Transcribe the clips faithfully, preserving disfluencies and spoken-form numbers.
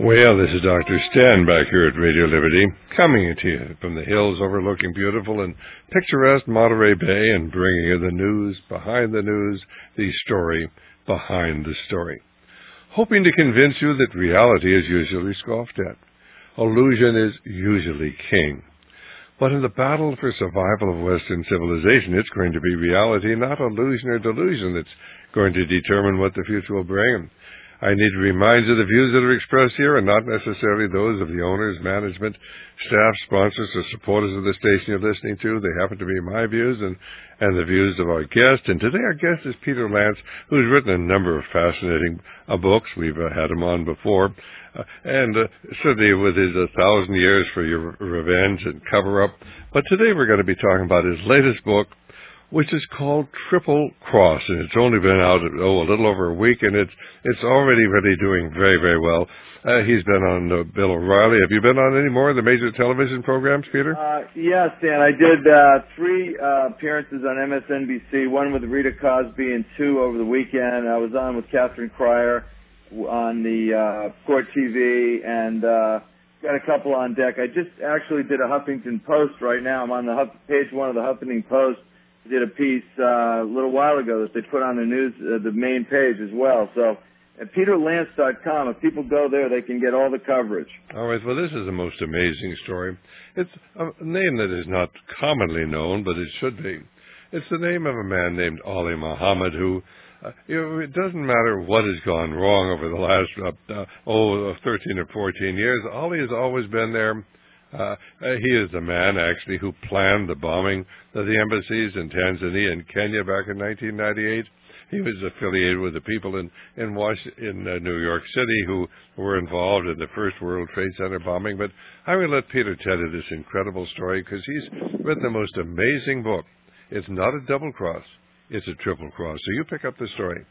Well, this is Doctor Stan back here at Radio Liberty, coming to you from the hills overlooking beautiful and picturesque Monterey Bay and bringing you the news behind the news, the story behind the story. Hoping to convince you that reality is usually scoffed at. Illusion is usually king. But in the battle for survival of Western civilization, it's going to be reality, not illusion or delusion, that's going to determine what the future will bring. I need to remind you the views that are expressed here are not necessarily those of the owners, management, staff, sponsors, or supporters of the station you're listening to. They happen to be my views and, and the views of our guest. And today our guest is Peter Lance, who's written a number of fascinating uh, books. We've uh, had him on before. Uh, and uh, certainly with his A Thousand Years for Your Revenge and Cover-Up. But today we're going to be talking about his latest book, which is called Triple Cross, and it's only been out, oh, a little over a week, and it's it's already really doing very, very well. Uh, he's been on uh, Bill O'Reilly. Have you been on any more of the major television programs, Peter? Uh, yes, Dan. I did uh, three uh, appearances on M S N B C, one with Rita Cosby and two over the weekend. I was on with Catherine Cryer on the uh, Court T V, and uh, got a couple on deck. I just actually did a Huffington Post right now. I'm on the Huff- page one of the Huffington Post. Did a piece uh, a little while ago that they put on the news, uh, the main page as well. So at peter lance dot com, if people go there, they can get all the coverage. All right. Well, this is the most amazing story. It's a name that is not commonly known, but it should be. It's the name of a man named Ali Muhammad who, uh, you know, it doesn't matter what has gone wrong over the last, uh, uh, oh, thirteen or fourteen years. Ali has always been there. Uh, he is the man, actually, who planned the bombing of the embassies in Tanzania and Kenya back in nineteen ninety-eight. He was affiliated with the people in in, Washington, in uh, New York City who were involved in the first World Trade Center bombing. But I will let Peter tell you this incredible story because he's written the most amazing book. It's not a double cross. It's a triple cross. So you pick up the story.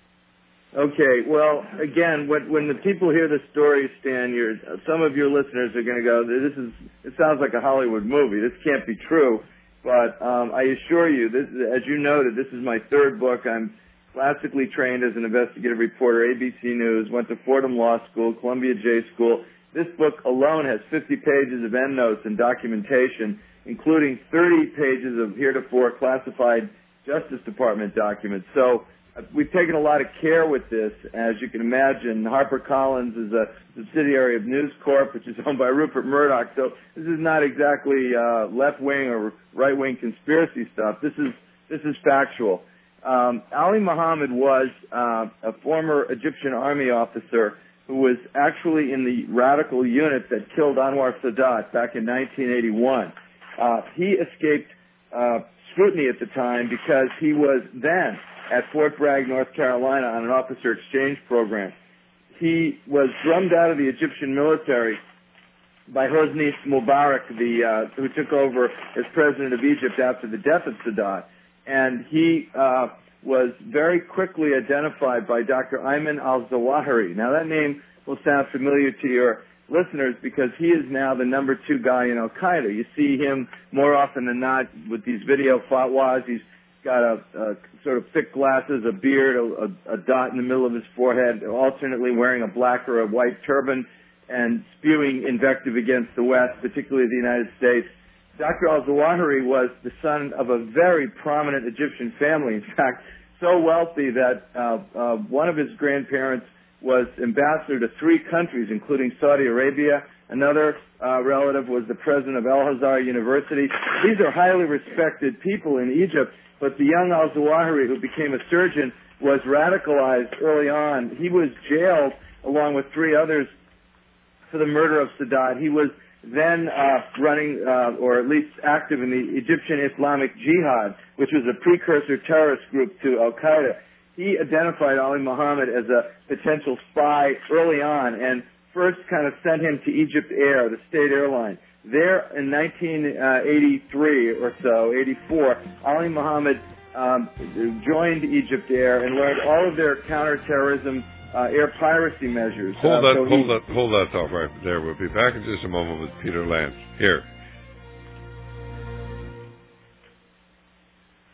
Okay, well, again, when, when the people hear the story, Stan, you're, some of your listeners are going to go, "This is it sounds like a Hollywood movie. This can't be true." But um, I assure you, this, as you noted, this is my third book. I'm classically trained as an investigative reporter, A B C News, went to Fordham Law School, Columbia J School. This book alone has fifty pages of endnotes and documentation, including thirty pages of heretofore classified Justice Department documents. So we've taken a lot of care with this, as you can imagine. HarperCollins is a subsidiary of News Corp, which is owned by Rupert Murdoch. So this is not exactly uh, left-wing or right-wing conspiracy stuff. This is this is factual. Um, Ali Muhammad was uh, a former Egyptian army officer who was actually in the radical unit that killed Anwar Sadat back in nineteen eighty-one. Uh, he escaped uh, scrutiny at the time because he was then at Fort Bragg, North Carolina, on an officer exchange program. He was drummed out of the Egyptian military by Hosni Mubarak, the, uh, who took over as president of Egypt after the death of Sadat. And he uh, was very quickly identified by Doctor Ayman al-Zawahiri. Now, that name will sound familiar to your listeners because he is now the number two guy in Al-Qaeda. You see him more often than not with these video fatwas. He's got a, a sort of thick glasses, a beard, a, a, a dot in the middle of his forehead, alternately wearing a black or a white turban, and spewing invective against the West, particularly the United States. Doctor al-Zawahiri was the son of a very prominent Egyptian family, in fact, so wealthy that uh, uh, one of his grandparents was ambassador to three countries, including Saudi Arabia. Another uh, relative was the president of Al-Azhar University. These are highly respected people in Egypt. But the young al-Zawahiri, who became a surgeon, was radicalized early on. He was jailed along with three others for the murder of Sadat. He was then uh, running, uh, or at least active in the Egyptian Islamic Jihad, which was a precursor terrorist group to Al-Qaeda. He identified Ali Muhammad as a potential spy early on and first kind of sent him to Egypt Air, the state airline. There in nineteen eighty-three or so, eighty-four, Ali Muhammad um, joined Egypt Air and learned all of their counterterrorism uh, air piracy measures. Hold uh, that, so hold he, that, hold that thought right there. We'll be back in just a moment with Peter Lance. Here.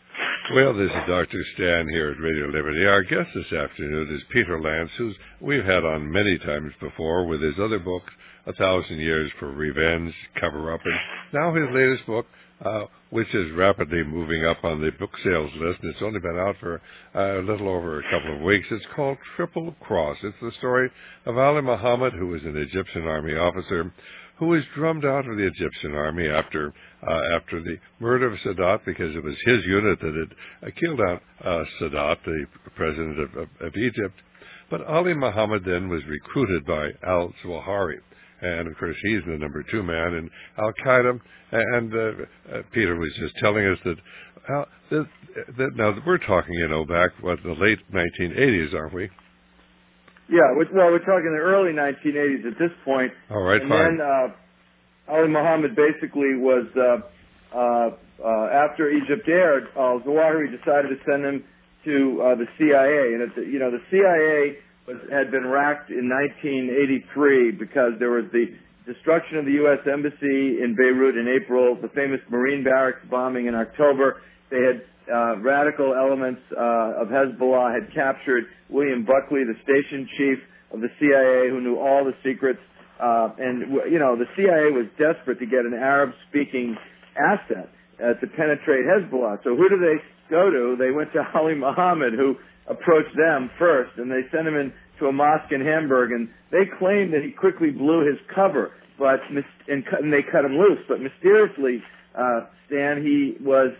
Well, this is Doctor Stan here at Radio Liberty. Our guest this afternoon is Peter Lance, who we've had on many times before with his other book, A Thousand Years for Revenge, Cover-Up, and now his latest book, uh, which is rapidly moving up on the book sales list, and it's only been out for uh, a little over a couple of weeks. It's called Triple Cross. It's the story of Ali Muhammad, who was an Egyptian army officer who was drummed out of the Egyptian army after uh, after the murder of Sadat, because it was his unit that had uh, killed out uh, Sadat, the president of, of, of Egypt. But Ali Muhammad then was recruited by al-Zawahiri. And, of course, he's the number two man in Al-Qaeda. And uh, uh, Peter was just telling us that, uh, that, that now we're talking, you know, back, what, the late nineteen eighties, aren't we? Yeah, well, we're talking the early nineteen eighties at this point. All right, and fine. then uh, Ali Muhammad basically was, uh, uh, uh, after Egypt aired, al-Zawahiri decided to send him to uh, the C I A. And, it's, you know, the C I A was, had been racked in nineteen eighty-three because there was the destruction of the U S Embassy in Beirut in April, the famous Marine Barracks bombing in October. They had uh, radical elements uh, of Hezbollah had captured William Buckley, the station chief of the C I A, who knew all the secrets. Uh, and, you know, the C I A was desperate to get an Arab-speaking asset uh, to penetrate Hezbollah. So who do they go to? They went to Ali Muhammad, who approached them first, and they sent him in to a mosque in Hamburg, and they claimed that he quickly blew his cover, but and, cut, and they cut him loose. But mysteriously, uh, Stan, he was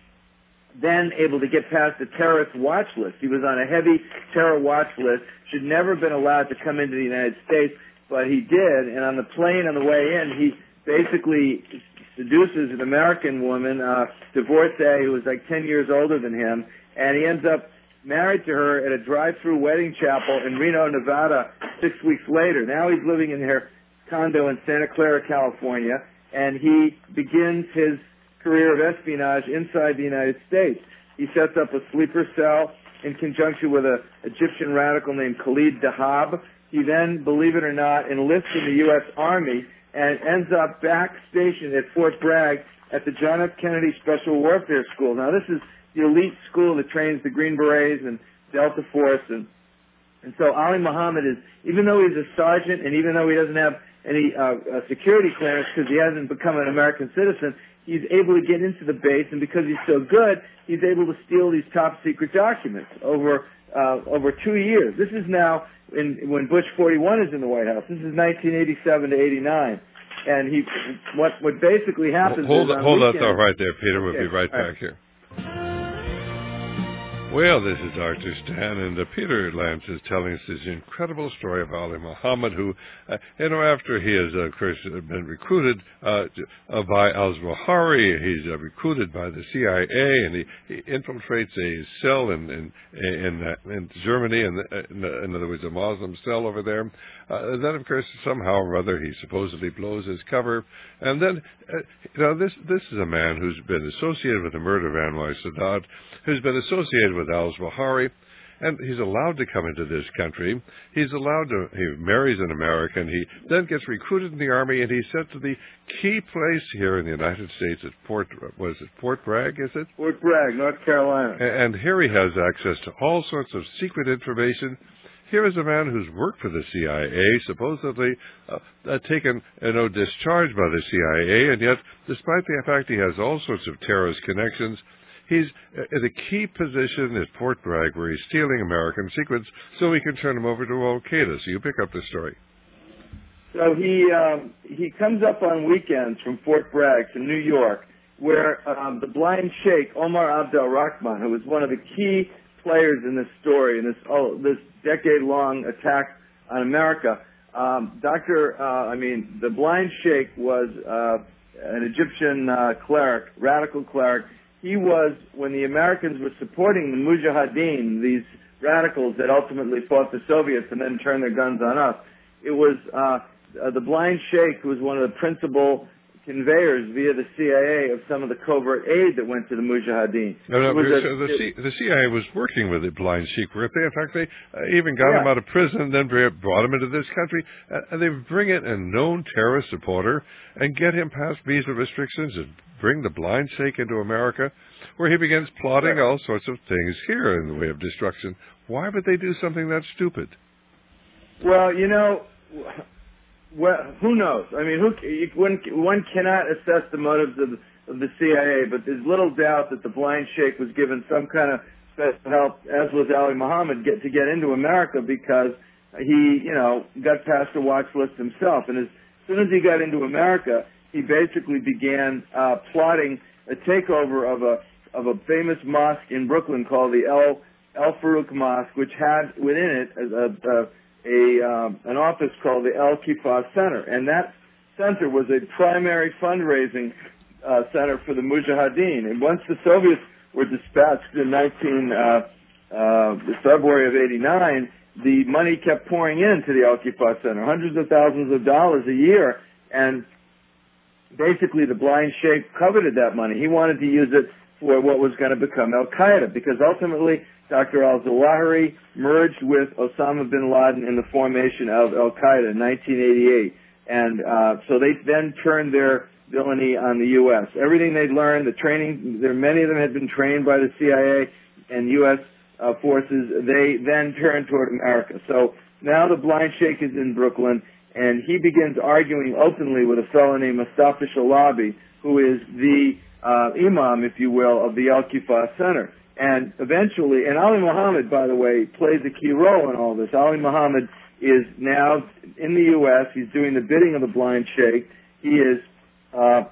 then able to get past the terrorist watch list. He was on a heavy terror watch list, should never have been allowed to come into the United States, but he did, and on the plane on the way in, he basically seduces an American woman, uh, divorcee, who was like ten years older than him, and he ends up married to her at a drive-through wedding chapel in Reno, Nevada, six weeks later. Now he's living in her condo in Santa Clara, California, and he begins his career of espionage inside the United States. He sets up a sleeper cell in conjunction with an Egyptian radical named Khalid Dahab. He then, believe it or not, enlists in the U S Army and ends up back stationed at Fort Bragg at the John F. Kennedy Special Warfare School. Now, this is the elite school that trains the Green Berets and Delta Force. And, and so Ali Muhammad is, even though he's a sergeant and even though he doesn't have any uh, uh, security clearance because he hasn't become an American citizen, he's able to get into the base, and because he's so good, he's able to steal these top secret documents over uh, over two years. This is now in, when Bush forty-one is in the White House. This is nineteen eighty-seven to eighty-nine. And he, what what basically happens hold is on Hold weekends, that thought right there, Peter. We'll okay, be right back right. here. Well, this is Doctor Stan, and uh, Peter Lance is telling us this incredible story of Ali Muhammad, who, uh, you know, after he has, uh, of course, been recruited uh, uh, by al-Zawahiri, he's uh, recruited by the C I A, and he, he infiltrates a cell in in in, uh, in Germany, and in, in other words, a Muslim cell over there. Uh, then, of course, somehow or other, he supposedly blows his cover, and then, uh, you know, this this is a man who's been associated with the murder of Anwar Sadat, who's been associated with al-Zawahiri, and he's allowed to come into this country. He's allowed to, he marries an American. He then gets recruited in the Army, and he's sent to the key place here in the United States at Fort, was it Fort Bragg, is it? Fort Bragg, North Carolina. And, and here he has access to all sorts of secret information. Here is a man who's worked for the C I A, supposedly uh, uh, taken, you know, discharged by the C I A, and yet, despite the fact he has all sorts of terrorist connections, he's at a key position at Fort Bragg where he's stealing American secrets so he can turn them over to al-Qaeda. So you pick up the story. So he um, he comes up on weekends from Fort Bragg to New York, where um, the blind sheikh, Omar Abdel Rahman, who was one of the key players in this story, in this oh, this decade-long attack on America, um, Doctor, uh, I mean, the blind sheikh was uh, an Egyptian uh, cleric, radical cleric. He was, when the Americans were supporting the Mujahideen, these radicals that ultimately fought the Soviets and then turned their guns on us, it was uh, uh, the blind sheikh who was one of the principal conveyors via the C I A of some of the covert aid that went to the Mujahideen. No, no, a, the, C, the C I A was working with the blind sheik, weren't they? In fact, they uh, even got yeah. him out of prison and then brought him into this country. Uh, and they bring in a known terrorist supporter and get him past visa restrictions and bring the blind sheik into America, where he begins plotting right. all sorts of things here in the way of destruction. Why would they do something that stupid? Well, you know... Well, who knows? I mean, who, one, one cannot assess the motives of, of the C I A, but there's little doubt that the blind sheikh was given some kind of special help, as was Ali Muhammad, get, to get into America because he, you know, got past the watch list himself. And as soon as he got into America, he basically began uh, plotting a takeover of a of a famous mosque in Brooklyn called the El El Farouk Mosque, which had within it a, a, a A, um, an office called the Al-Kifah Center, and that center was a primary fundraising uh, center for the Mujahideen. And once the Soviets were dispatched in nineteen uh, uh, February of eighty-nine, the money kept pouring into the Al-Kifah Center, hundreds of thousands of dollars a year, and basically the blind sheikh coveted that money. He wanted to use it for what was going to become Al-Qaeda, because ultimately Doctor al-Zawahiri merged with Osama bin Laden in the formation of Al-Qaeda in nineteen eighty-eight. And uh, so they then turned their villainy on the U S. Everything they'd learned, the training, there many of them had been trained by the C I A and U S uh, forces. They then turned toward America. So now the blind sheikh is in Brooklyn, and he begins arguing openly with a fellow named Mustafa Shalabi, who is the uh, imam, if you will, of the Al-Kifah Center. And eventually, and Ali Muhammad, by the way, plays a key role in all this. Ali Muhammad is now in the U S. He's doing the bidding of the blind sheikh. He is uh,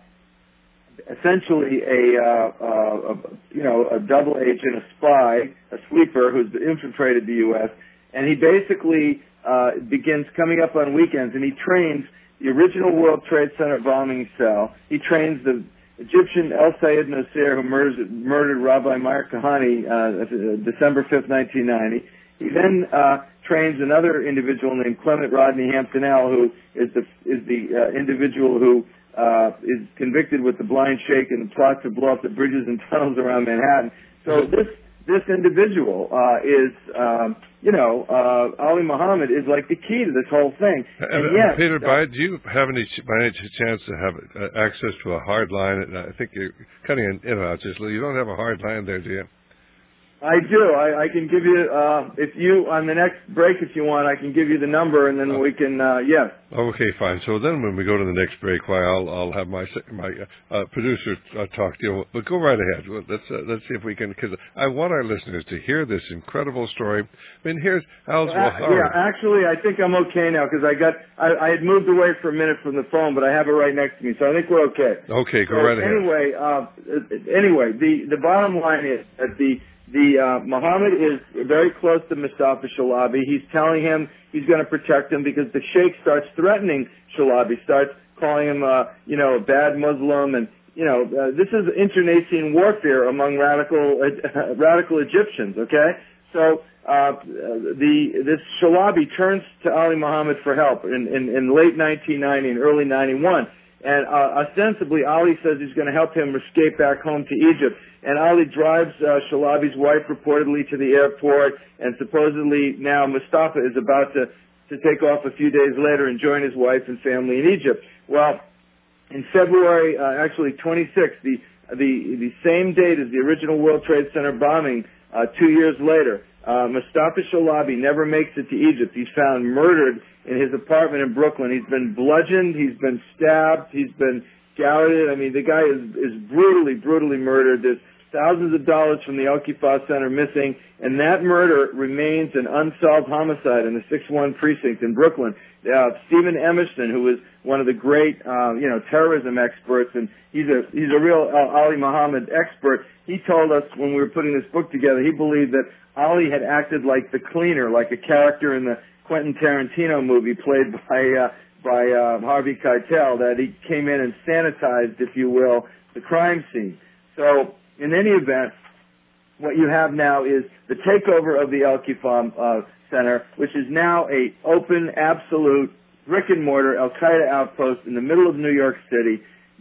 essentially a, uh, uh, a, you know, a double agent, a spy, a sleeper who's infiltrated the U S. And he basically uh, begins coming up on weekends, and he trains the original World Trade Center bombing cell. He trains the Egyptian El Sayed Nasser, who murdered, murdered Rabbi Meir Kahane uh, December fifth, nineteen ninety. He then uh, trains another individual named Clement Rodney Hampton-El, who is the is the uh, individual who uh, is convicted with the blind sheikh and the plot to blow up the bridges and tunnels around Manhattan. So this this individual uh, is, um, you know, uh, Ali Muhammad is like the key to this whole thing. And, and uh, yes, Peter, uh, by, do you have any, by any chance to have uh, access to a hard line? I think you're cutting in and out just a little. You don't have a hard line there, do you? I do. I, I can give you, uh, if you, on the next break, if you want, I can give you the number, and then oh. we can, uh, yes. Okay, fine. So then when we go to the next break, why, I'll, I'll have my my uh, producer uh, talk to you. But go right ahead. Let's uh, let's see if we can, because I want our listeners to hear this incredible story. I mean, here's Al Zawahiri. Uh, yeah, actually, I think I'm okay now, because I got, I, I had moved away for a minute from the phone, but I have it right next to me, so I think we're okay. Okay, go so right ahead. Anyway, uh, anyway, the, the bottom line is that the, The uh, Muhammad is very close to Mustafa Shalabi. He's telling him he's going to protect him because the sheikh starts threatening Shalabi, starts calling him, uh, you know, a bad Muslim, and you know, uh, this is internecine warfare among radical uh, radical Egyptians. Okay, so uh, the this Shalabi turns to Ali Muhammad for help in, in, in late nineteen ninety and early ninety-one. And uh, ostensibly, Ali says he's going to help him escape back home to Egypt. And Ali drives uh, Shalabi's wife reportedly to the airport, and supposedly now Mustafa is about to, to take off a few days later and join his wife and family in Egypt. Well, in February, uh, actually twenty-sixth, the, the, the same date as the original World Trade Center bombing, uh, two years later, uh, Mustafa Shalabi never makes it to Egypt. He's found murdered in his apartment in Brooklyn. He's been bludgeoned, he's been stabbed, he's been gouted. I mean, the guy is, is brutally, brutally murdered. There's thousands of dollars from the Al-Kifah Center missing, and that murder remains an unsolved homicide in the six one precinct in Brooklyn. Uh, Stephen Emerson, who was one of the great, uh, you know, terrorism experts, and he's a he's a real uh, Ali Muhammad expert. He told us when we were putting this book together, he believed that Ali had acted like the cleaner, like a character in the Quentin Tarantino movie played by uh, by uh, Harvey Keitel, that he came in and sanitized, if you will, the crime scene. So in any event, what you have now is the takeover of the Al-Kifah uh, Center, which is now a open, absolute, brick and mortar Al-Qaeda outpost in the middle of New York City.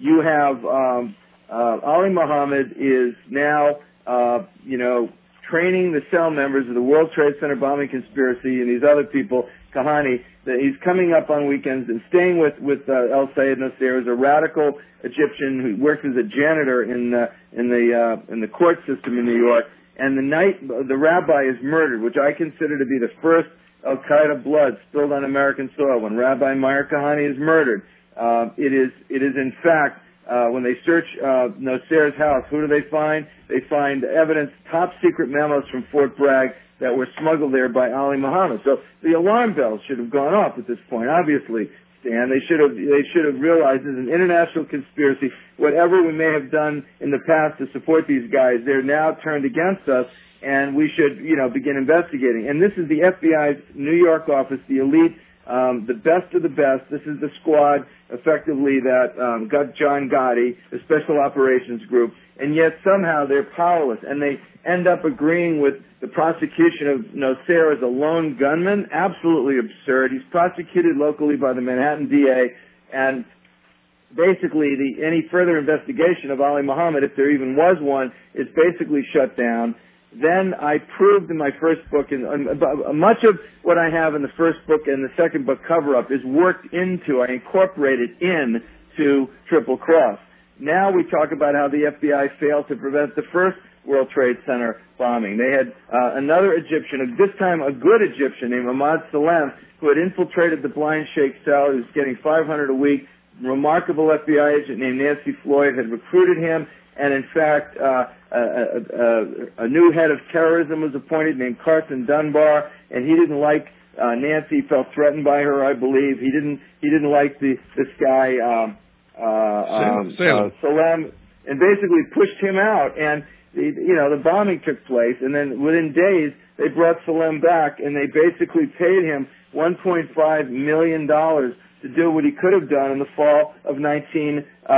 You have um, uh, Ali Muhammad is now, uh, you know, training the cell members of the World Trade Center bombing conspiracy and these other people, Kahani, that he's coming up on weekends and staying with, with uh, El Sayed Nasser, who's a radical Egyptian who works as a janitor in, uh, in, the, uh, in the court system in New York. And the night the rabbi is murdered, which I consider to be the first Al-Qaeda blood spilled on American soil, when Rabbi Meir Kahani is murdered, uh, it is, it is in fact, uh, when they search uh, Nasser's house, who do they find? They find evidence, top secret memos from Fort Bragg that were smuggled there by Ali Muhammad. So the alarm bells should have gone off at this point, obviously, Stan. They should have, they should have realized it's an international conspiracy. Whatever we may have done in the past to support these guys, they're now turned against us, and we should, you know, begin investigating. And this is the F B I's New York office, the elite, um, the best of the best. This is the squad, effectively, that um, got John Gotti, the Special Operations Group, and yet somehow they're powerless, and they end up agreeing with the prosecution of Nasser as a lone gunman. Absolutely absurd. He's prosecuted locally by the Manhattan D A, and basically the, any further investigation of Ali Muhammad, if there even was one, is basically shut down. Then I proved in my first book, and uh, much of what I have in the first book and the second book cover-up is worked into, I incorporated in to Triple Cross. Now we talk about how the F B I failed to prevent the first World Trade Center bombing. They had uh, another Egyptian, this time a good Egyptian named Ahmad Salem, who had infiltrated the blind sheikh cell. He was getting five hundred dollars a week. Remarkable F B I agent named Nancy Floyd had recruited him, and in fact, uh, a, a, a, a new head of terrorism was appointed named Carson Dunbar, and he didn't like uh, Nancy. He felt threatened by her, I believe. He didn't. He didn't like the this guy um, uh, um, Salem. Uh, Salem, and basically pushed him out. And the, you know, the bombing took place, and then within days they brought Salem back, and they basically paid him one point five million dollars to do what he could have done in the fall of nineteen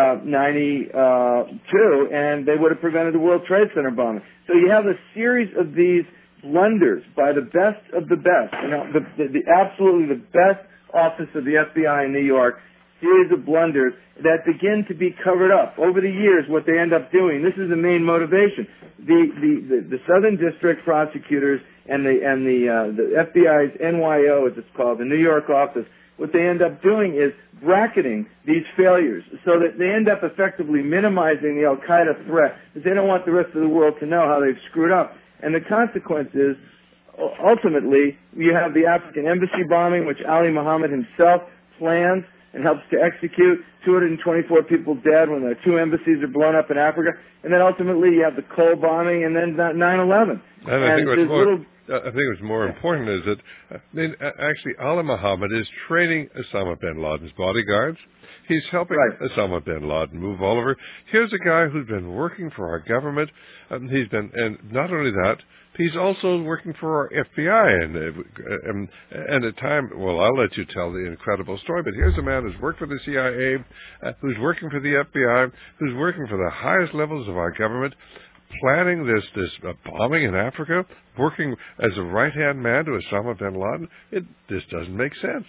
ninety-two, and they would have prevented the World Trade Center bombing. So you have a series of these blunders by the best of the best, you know, the, the, the absolutely the best office of the F B I in New York, series of blunders that begin to be covered up. Over the years, what they end up doing, this is the main motivation. The, the, the, the Southern District prosecutors and the, and the, uh, the F B I's N Y O, as it's called, the New York office, what they end up doing is bracketing these failures so that they end up effectively minimizing the Al-Qaeda threat, because they don't want the rest of the world to know how they've screwed up. And the consequence is, ultimately, you have the African embassy bombing, which Ali Muhammad himself plans and helps to execute. two hundred twenty-four people dead when the two embassies are blown up in Africa. And then ultimately you have the Cole bombing, and then nine eleven. And I think what's more, little, I think what's more important is that I mean, actually Ali Muhammad is training Osama bin Laden's bodyguards. He's helping right. Osama bin Laden move all over. Here's a guy who's been working for our government. Um, he's been, and not only that, he's also working for our F B I, and, uh, and, and at time, well, I'll let you tell the incredible story, but here's a man who's worked for the C I A, uh, who's working for the F B I, who's working for the highest levels of our government, planning this, this uh, bombing in Africa, working as a right-hand man to Osama bin Laden. It, this doesn't make sense.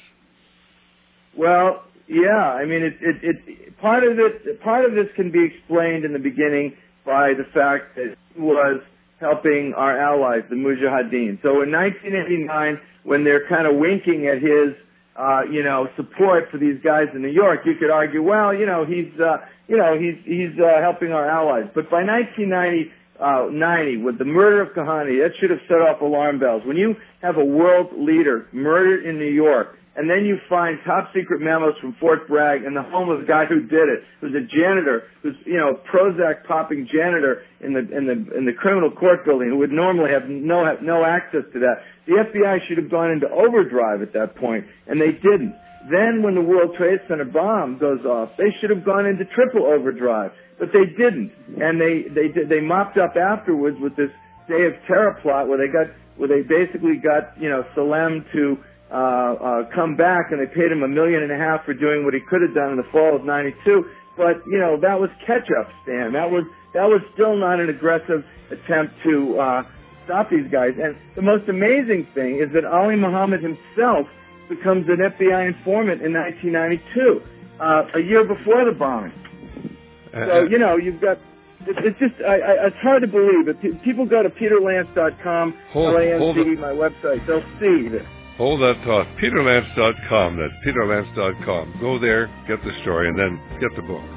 Well, yeah, I mean, it, it, it, part of it, part of this can be explained in the beginning by the fact that he was helping our allies, the Mujahideen. So in nineteen eighty-nine, when they're kind of winking at his, uh, you know, support for these guys in New York, you could argue, well, you know, he's, uh, you know, he's he's uh, helping our allies. But by nineteen ninety, uh, ninety, with the murder of Kahani, that should have set off alarm bells. When you have a world leader murdered in New York, and then you find top secret memos from Fort Bragg and the home of the guy who did it, who's a janitor, who's, you know, Prozac popping janitor in the in the in the criminal court building, who would normally have no have no access to that. The F B I should have gone into overdrive at that point, and they didn't. Then when the World Trade Center bomb goes off, they should have gone into triple overdrive, but they didn't, and they they they mopped up afterwards with this Day of Terror plot where they got where they basically got, you know, Salem to Uh, uh, come back, and they paid him a million and a half for doing what he could have done in the fall of ninety-two. But, you know, that was catch-up, Stan. That was, that was still not an aggressive attempt to, uh, stop these guys. And the most amazing thing is that Ali Muhammad himself becomes an F B I informant in nineteen ninety-two, uh, a year before the bombing. So, you know, you've got, it, it's just, I, I, it's hard to believe. If people go to peter lance dot com, L A N C, my website, they'll see this. Hold that thought. peter lance dot com. That's peter lance dot com. Go there, get the story, and then get the book.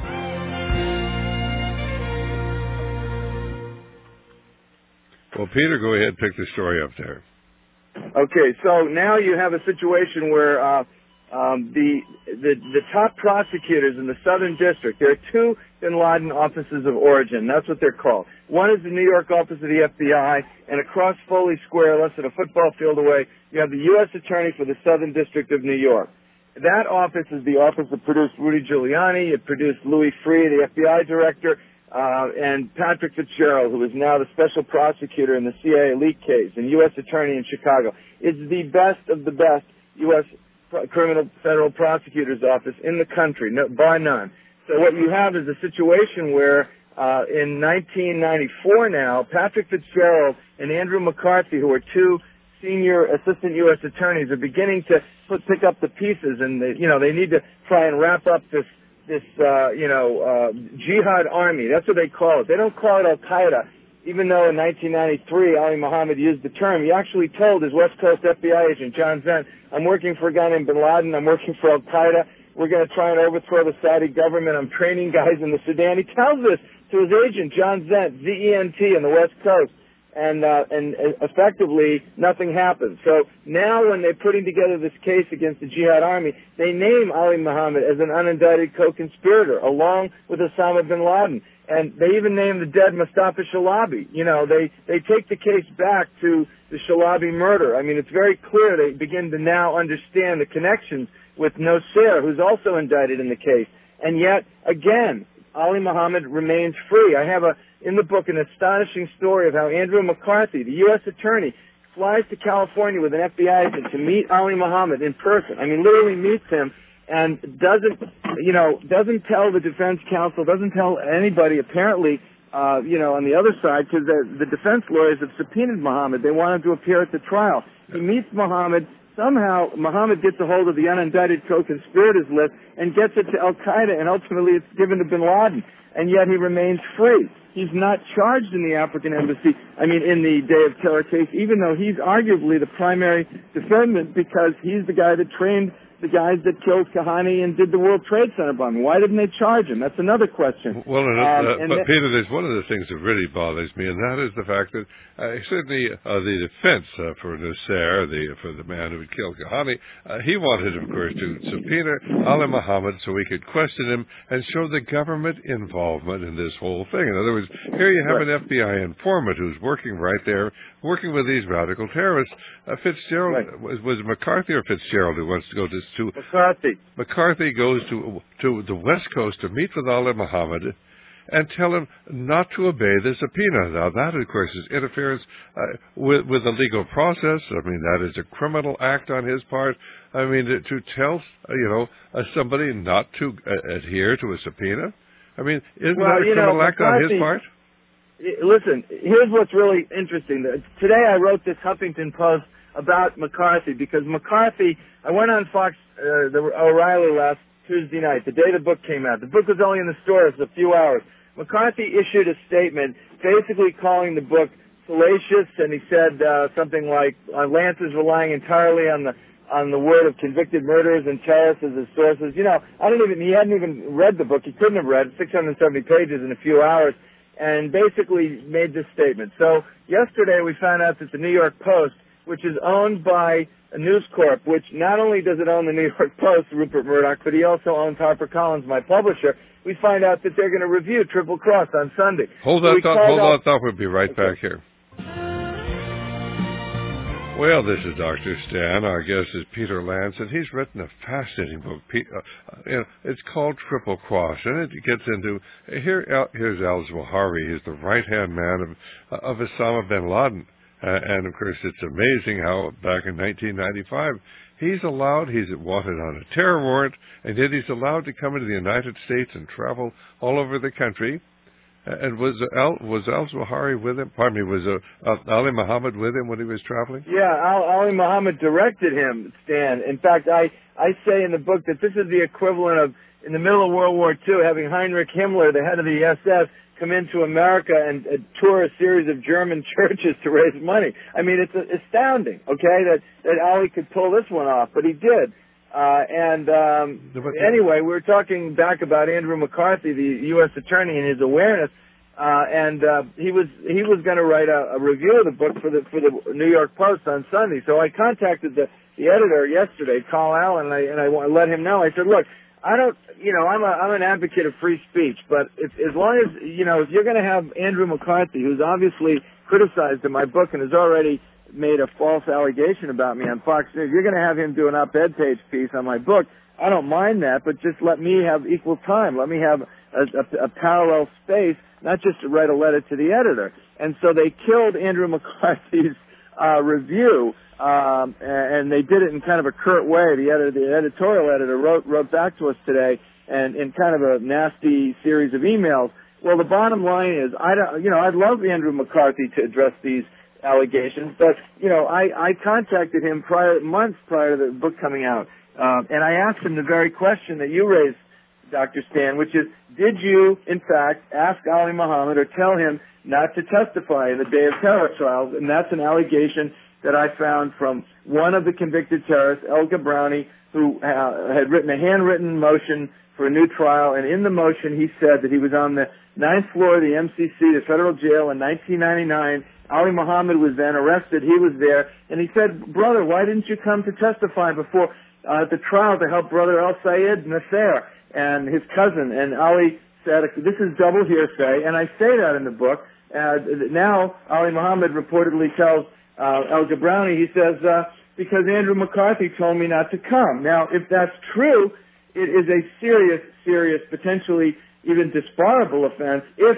Well, Peter, go ahead, pick the story up there. Okay, so now you have a situation where uh, um, the, the the top prosecutors in the Southern District, there are two Bin Laden offices of origin. That's what they're called. One is the New York office of the F B I, and across Foley Square, less than a football field away, you have the U S Attorney for the Southern District of New York. That office is the office that produced Rudy Giuliani. It produced Louis Freeh, the F B I director. Uh, and Patrick Fitzgerald, who is now the special prosecutor in the C I A leak case and U S attorney in Chicago, is the best of the best U S criminal federal prosecutor's office in the country, no, bar none. So what you have is a situation where uh, in nineteen ninety-four now, Patrick Fitzgerald and Andrew McCarthy, who are two senior assistant U S attorneys, are beginning to put, pick up the pieces, and they, you know, they need to try and wrap up this this, uh, you know, uh, jihad army. That's what they call it. They don't call it Al-Qaeda, even though in nineteen ninety-three Ali Muhammad used the term. He actually told his West Coast F B I agent, John Zendt, I'm working for a guy named Bin Laden. I'm working for Al-Qaeda. We're going to try and overthrow the Saudi government. I'm training guys in the Sudan. He tells this to his agent, John Zendt, Z E N T, on the West Coast. And, uh, and effectively, nothing happens. So now when they're putting together this case against the Jihad Army, they name Ali Muhammad as an unindicted co-conspirator, along with Osama bin Laden. And they even name the dead Mustafa Shalabi. You know, they, they take the case back to the Shalabi murder. I mean, it's very clear they begin to now understand the connections with Nosir, who's also indicted in the case. And yet, again, Ali Muhammad remains free. I have a, in the book, an astonishing story of how Andrew McCarthy, the U S attorney, flies to California with an F B I agent to meet Ali Muhammad in person. I mean, literally meets him and doesn't, you know, doesn't tell the defense counsel, doesn't tell anybody apparently, uh, you know, on the other side, because the, the defense lawyers have subpoenaed Muhammad. They want him to appear at the trial. He meets Muhammad. Somehow, Muhammad gets a hold of the unindicted co-conspirators list and gets it to Al-Qaeda, and ultimately it's given to bin Laden. And yet he remains free. He's not charged in the African embassy, I mean, in the Day of Terror case, even though he's arguably the primary defendant because he's the guy that trained the guys that killed Kahani and did the World Trade Center bombing. Why didn't they charge him? That's another question. Well, and, um, uh, and but th- Peter, there's one of the things that really bothers me, and that is the fact that uh, certainly uh, the defense uh, for Nosir, the for the man who had killed Kahani, uh, he wanted, of course, to subpoena Ali Muhammad so he could question him and show the government involvement in this whole thing. In other words, here you have right. an F B I informant who's working right there, working with these radical terrorists. Uh, Fitzgerald, right. was, was McCarthy or Fitzgerald who wants to go to... to McCarthy. McCarthy goes to to the West Coast to meet with Ali Muhammad and tell him not to obey the subpoena. Now, that, of course, is interference uh, with, with the legal process. I mean, that is a criminal act on his part. I mean, to, to tell, uh, you know, uh, somebody not to uh, adhere to a subpoena. I mean, isn't well, that a you criminal know, act on his part? Listen, here's what's really interesting. Today I wrote this Huffington Post about McCarthy because McCarthy, I went on Fox, uh, the O'Reilly last Tuesday night, the day the book came out. The book was only in the stores a few hours. McCarthy issued a statement basically calling the book salacious, and he said uh, something like, uh, Lance is relying entirely on the on the word of convicted murderers and terrorists as his sources. You know, I don't even, he hadn't even read the book. He couldn't have read it, six hundred seventy pages in a few hours, and basically made this statement. So yesterday we found out that the New York Post, which is owned by a News Corp, which not only does it own the New York Post, Rupert Murdoch, but he also owns HarperCollins, my publisher. We find out that they're going to review Triple Cross on Sunday. Hold so that thought, hold out, that thought. We'll be right okay. back here. Well, this is Doctor Stan. Our guest is Peter Lance, and he's written a fascinating book. Uh, you know, it's called Triple Cross, and it gets into here. Here's Al Zawahiri. He's the right-hand man of of Osama bin Laden, uh, and of course, it's amazing how back in nineteen ninety-five he's allowed. He's wanted on a terror warrant, and yet he's allowed to come into the United States and travel all over the country. And was Al was al-Zawahiri with him? Pardon me, was uh, uh, Ali Muhammad with him when he was traveling? Yeah, Al, Ali Muhammad directed him, Stan. In fact, I, I say in the book that this is the equivalent of, in the middle of World War Two, having Heinrich Himmler, the head of the S S, come into America and uh, tour a series of German churches to raise money. I mean, it's uh, astounding, okay, that, that Ali could pull this one off, but he did. Uh, and um, anyway, we were talking back about Andrew McCarthy, the U S attorney, and his awareness. Uh, and uh, he was he was going to write a, a review of the book for the for the New York Post on Sunday. So I contacted the, the editor yesterday, Carl Allen, and I and I let him know. I said, look, I don't, you know, I'm a I'm an advocate of free speech, but if, as long as you know, if you're going to have Andrew McCarthy, who's obviously criticized in my book and has already made a false allegation about me on Fox News, you're going to have him do an op-ed page piece on my book. I don't mind that, but just let me have equal time. Let me have a, a, a parallel space, not just to write a letter to the editor. And so they killed Andrew McCarthy's uh, review, um, and they did it in kind of a curt way. The editor, the editorial editor wrote, wrote back to us today, and in kind of a nasty series of emails. Well, the bottom line is, I don't, you know, I'd love Andrew McCarthy to address these allegations, but, you know, I, I contacted him prior, months prior to the book coming out, uh, and I asked him the very question that you raised, Doctor Stan, which is, did you, in fact, ask Ali Muhammad or tell him not to testify in the Day of Terror trials? And that's an allegation that I found from one of the convicted terrorists, El Ghabrani, who uh, had written a handwritten motion for a new trial, and in the motion he said that he was on the ninth floor of the M C C, the federal jail, in nineteen ninety-nine. Ali Muhammad was then arrested. He was there, and he said, brother, why didn't you come to testify before uh, the trial to help brother El Sayed Nasser and his cousin? And Ali said, this is double hearsay, and I say that in the book. Uh, now, Ali Muhammad reportedly tells uh, El Ghabrani, he says, uh, because Andrew McCarthy told me not to come. Now, if that's true, it is a serious, serious, potentially even disbarable offense if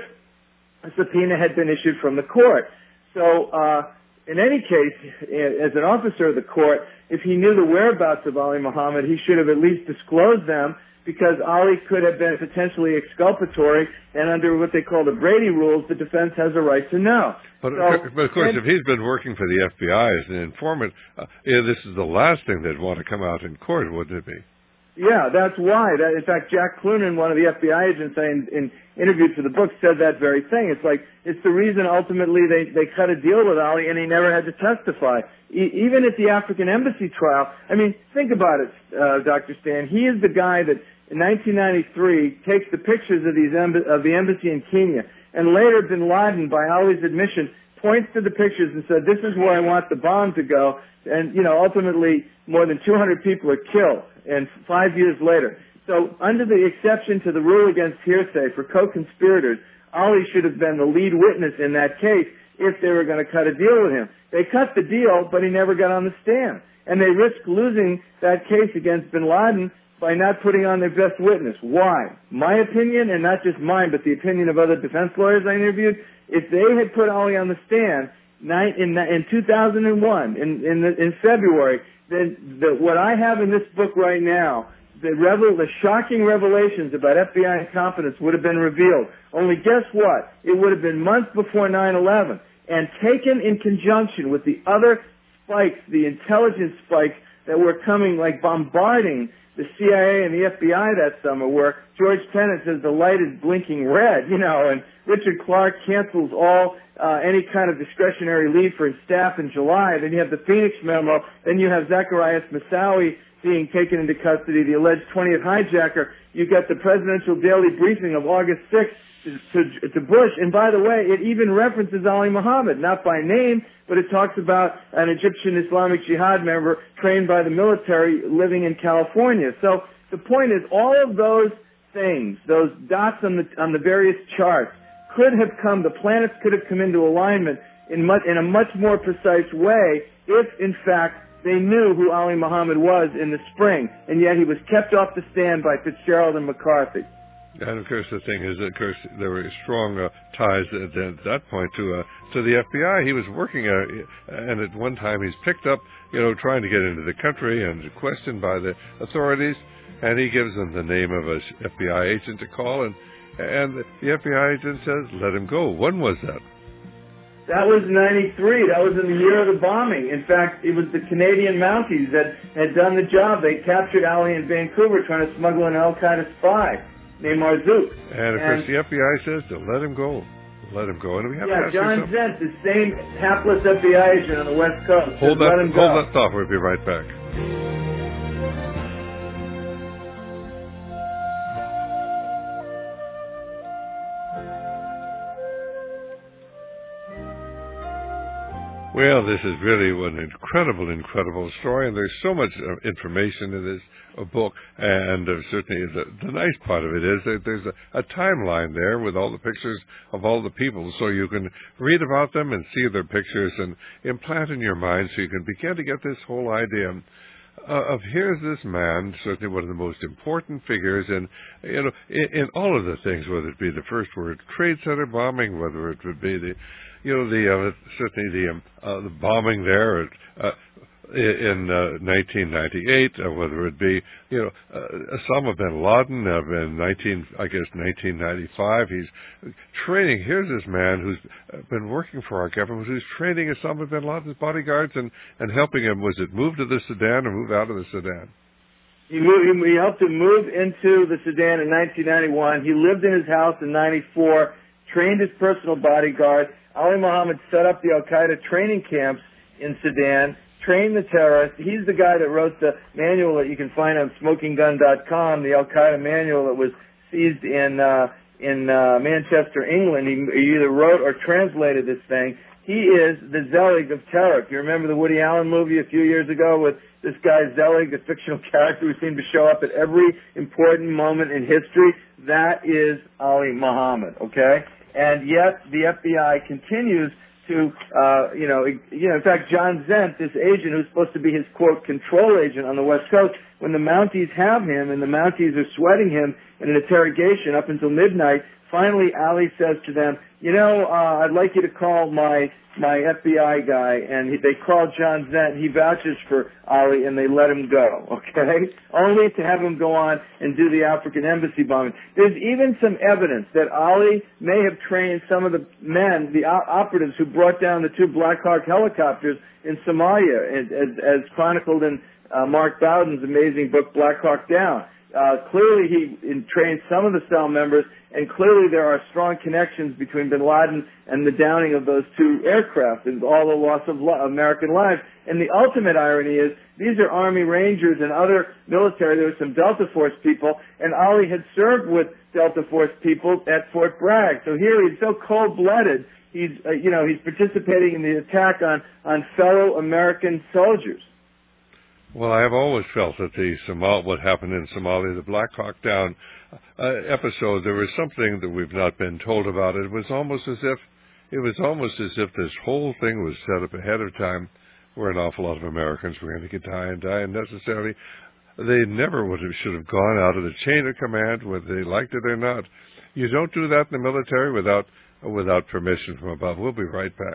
a subpoena had been issued from the court. So, uh, in any case, as an officer of the court, if he knew the whereabouts of Ali Muhammad, he should have at least disclosed them, because Ali could have been potentially exculpatory, and under what they call the Brady rules, the defense has a right to know. But, so, but of course, and, if he's been working for the F B I as an informant, uh, yeah, this is the last thing they'd want to come out in court, wouldn't it be? Yeah, that's why. That, in fact, Jack Clunan, one of the F B I agents I in, in, interviewed for the book, said that very thing. It's like, it's the reason ultimately they, they cut a deal with Ali and he never had to testify. E- even at the African Embassy trial, I mean, think about it, uh, Doctor Stan. He is the guy that in nineteen ninety-three takes the pictures of, these emb- of the embassy in Kenya, and later bin Laden, by Ali's admission, points to the pictures and said, this is where I want the bomb to go. And, you know, ultimately more than two hundred people are killed, and five years later. So under the exception to the rule against hearsay for co-conspirators, Ali should have been the lead witness in that case if they were going to cut a deal with him. They cut the deal, but he never got on the stand. And they risked losing that case against bin Laden by not putting on their best witness. Why? My opinion, and not just mine, but the opinion of other defense lawyers I interviewed, if they had put Ali on the stand in, in two thousand one, in, in, the, in February, then the, what I have in this book right now, the, revel, the shocking revelations about F B I incompetence would have been revealed. Only guess what? It would have been months before nine eleven, and taken in conjunction with the other spikes, the intelligence spikes that were coming, like bombarding the C I A and the F B I that summer, where George Tenet says the light is blinking red, you know, and Richard Clark cancels all uh, any kind of discretionary leave for his staff in July. Then you have the Phoenix memo. Then you have Zacharias Moussaoui being taken into custody, the alleged twentieth hijacker. You get the presidential daily briefing of August sixth to, to, to Bush. And by the way, it even references Ali Muhammad, not by name, but it talks about an Egyptian Islamic Jihad member trained by the military living in California. So the point is, all of those things, those dots on the on the various charts, could have come, the planets could have come into alignment in much, in a much more precise way if, in fact, they knew who Ali Muhammad was in the spring, and yet he was kept off the stand by Fitzgerald and McCarthy. And of course, the thing is, of course, there were strong uh, ties at, at that point to uh, to the F B I. He was working, uh, and at one time he's picked up, you know, trying to get into the country and questioned by the authorities, and he gives them the name of a F B I agent to call, and and the F B I agent says, let him go. When was that? That was ninety-three. That was in the year of the bombing. In fact, it was the Canadian Mounties that had done the job. They captured Ali in Vancouver trying to smuggle an Al-Qaeda spy named Marzouk. And, of and, course, the F B I says to let him go. Let him go. And we have yeah, to ask John you Zent, the same hapless F B I agent on the West Coast. Hold said, that, let him hold go. that thought. We'll be right back. Well, this is really an incredible, incredible story, and there's so much uh, information in this uh, book, and uh, certainly the, the nice part of it is that there's a, a timeline there with all the pictures of all the people, so you can read about them and see their pictures and implant in your mind so you can begin to get this whole idea Uh, of here's this man, certainly one of the most important figures in, you know, in, in all of the things, whether it be the First World Trade Center bombing, whether it would be the, you know, the uh, certainly the um, uh, the bombing there at, uh, in uh, nineteen ninety-eight, uh, whether it be, you know, uh, Osama bin Laden uh, in nineteen, I guess nineteen ninety-five. He's training. Here's this man who's been working for our government, who's training Osama bin Laden's bodyguards and and helping him. Was it move to the Sudan or move out of the Sudan? He, moved, he helped him move into the Sudan in nineteen ninety-one. He lived in his house in ninety-four, trained his personal bodyguard. Ali Mohammed set up the Al-Qaeda training camps in Sudan, trained the terrorists. He's the guy that wrote the manual that you can find on smoking gun dot com, the Al-Qaeda manual that was seized in uh, in uh, Manchester, England. He, he either wrote or translated this thing. He is the Zelig of terror. You remember the Woody Allen movie a few years ago with this guy Zelig, the fictional character who seemed to show up at every important moment in history? That is Ali Mohammed, okay? And yet the F B I continues to, uh, you know, you know, in fact, John Zent, this agent who's supposed to be his, quote, control agent on the West Coast, when the Mounties have him and the Mounties are sweating him in an interrogation up until midnight, finally Ali says to them, you know, uh, I'd like you to call my my F B I guy, and he, they call John Zent. He vouches for Ali, and they let him go, okay? Only to have him go on and do the African embassy bombing. There's even some evidence that Ali may have trained some of the men, the o- operatives who brought down the two Black Hawk helicopters in Somalia, as, as, as chronicled in uh, Mark Bowden's amazing book, Black Hawk Down. Uh, clearly he in, trained some of the cell members, and clearly there are strong connections between bin Laden and the downing of those two aircraft and all the loss of lo- American lives. And the ultimate irony is these are Army Rangers and other military. There were some Delta Force people, and Ali had served with Delta Force people at Fort Bragg. So here he's so cold-blooded. He's, uh, you know, he's participating in the attack on, on fellow American soldiers. Well, I have always felt that the Somal, what happened in Somalia, the Black Hawk Down uh, episode, there was something that we've not been told about. It was almost as if it was almost as if this whole thing was set up ahead of time, where an awful lot of Americans were going to get die and die, and necessarily they never would have should have gone out of the chain of command, whether they liked it or not. You don't do that in the military without without permission from above. We'll be right back.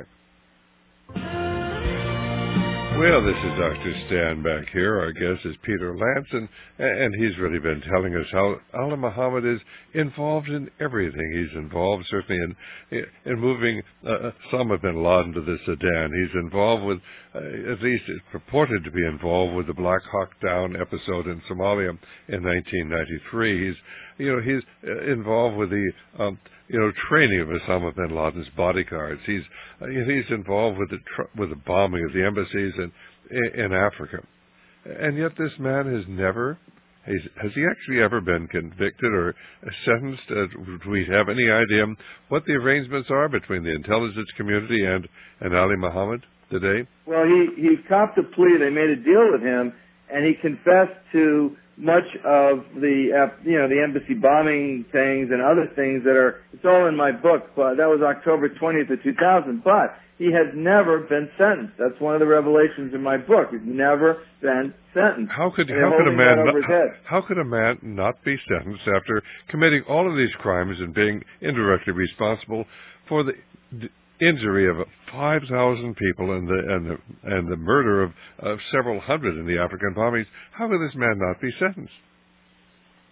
Well, this is Doctor Stan back here. Our guest is Peter Lanson, and he's really been telling us how Ali Mohammed is involved in everything. He's involved certainly in in moving uh, Osama bin Laden to the Sudan. He's involved with, uh, at least is purported to be involved with the Black Hawk Down episode in Somalia in nineteen ninety-three. He's, you know, he's involved with the um, you know, training of Osama bin Laden's bodyguards. He's uh, he's involved with the tr- with the bombing of the embassies in in Africa, and yet this man has never has, has he actually ever been convicted or sentenced? Uh, do we have any idea what the arrangements are between the intelligence community and and Ali Mohammed today? Well, he he copped a plea. They made a deal with him, and he confessed to much of the, uh, you know, the embassy bombing things and other things that are, it's all in my book, but that was October twentieth of two thousand, but he has never been sentenced. That's one of the revelations in my book. He's never been sentenced. How could, how could a man, not, how, how could a man not be sentenced after committing all of these crimes and being indirectly responsible for the, the injury of five thousand people and the and the and the murder of, of several hundred in the African bombings? How could this man not be sentenced?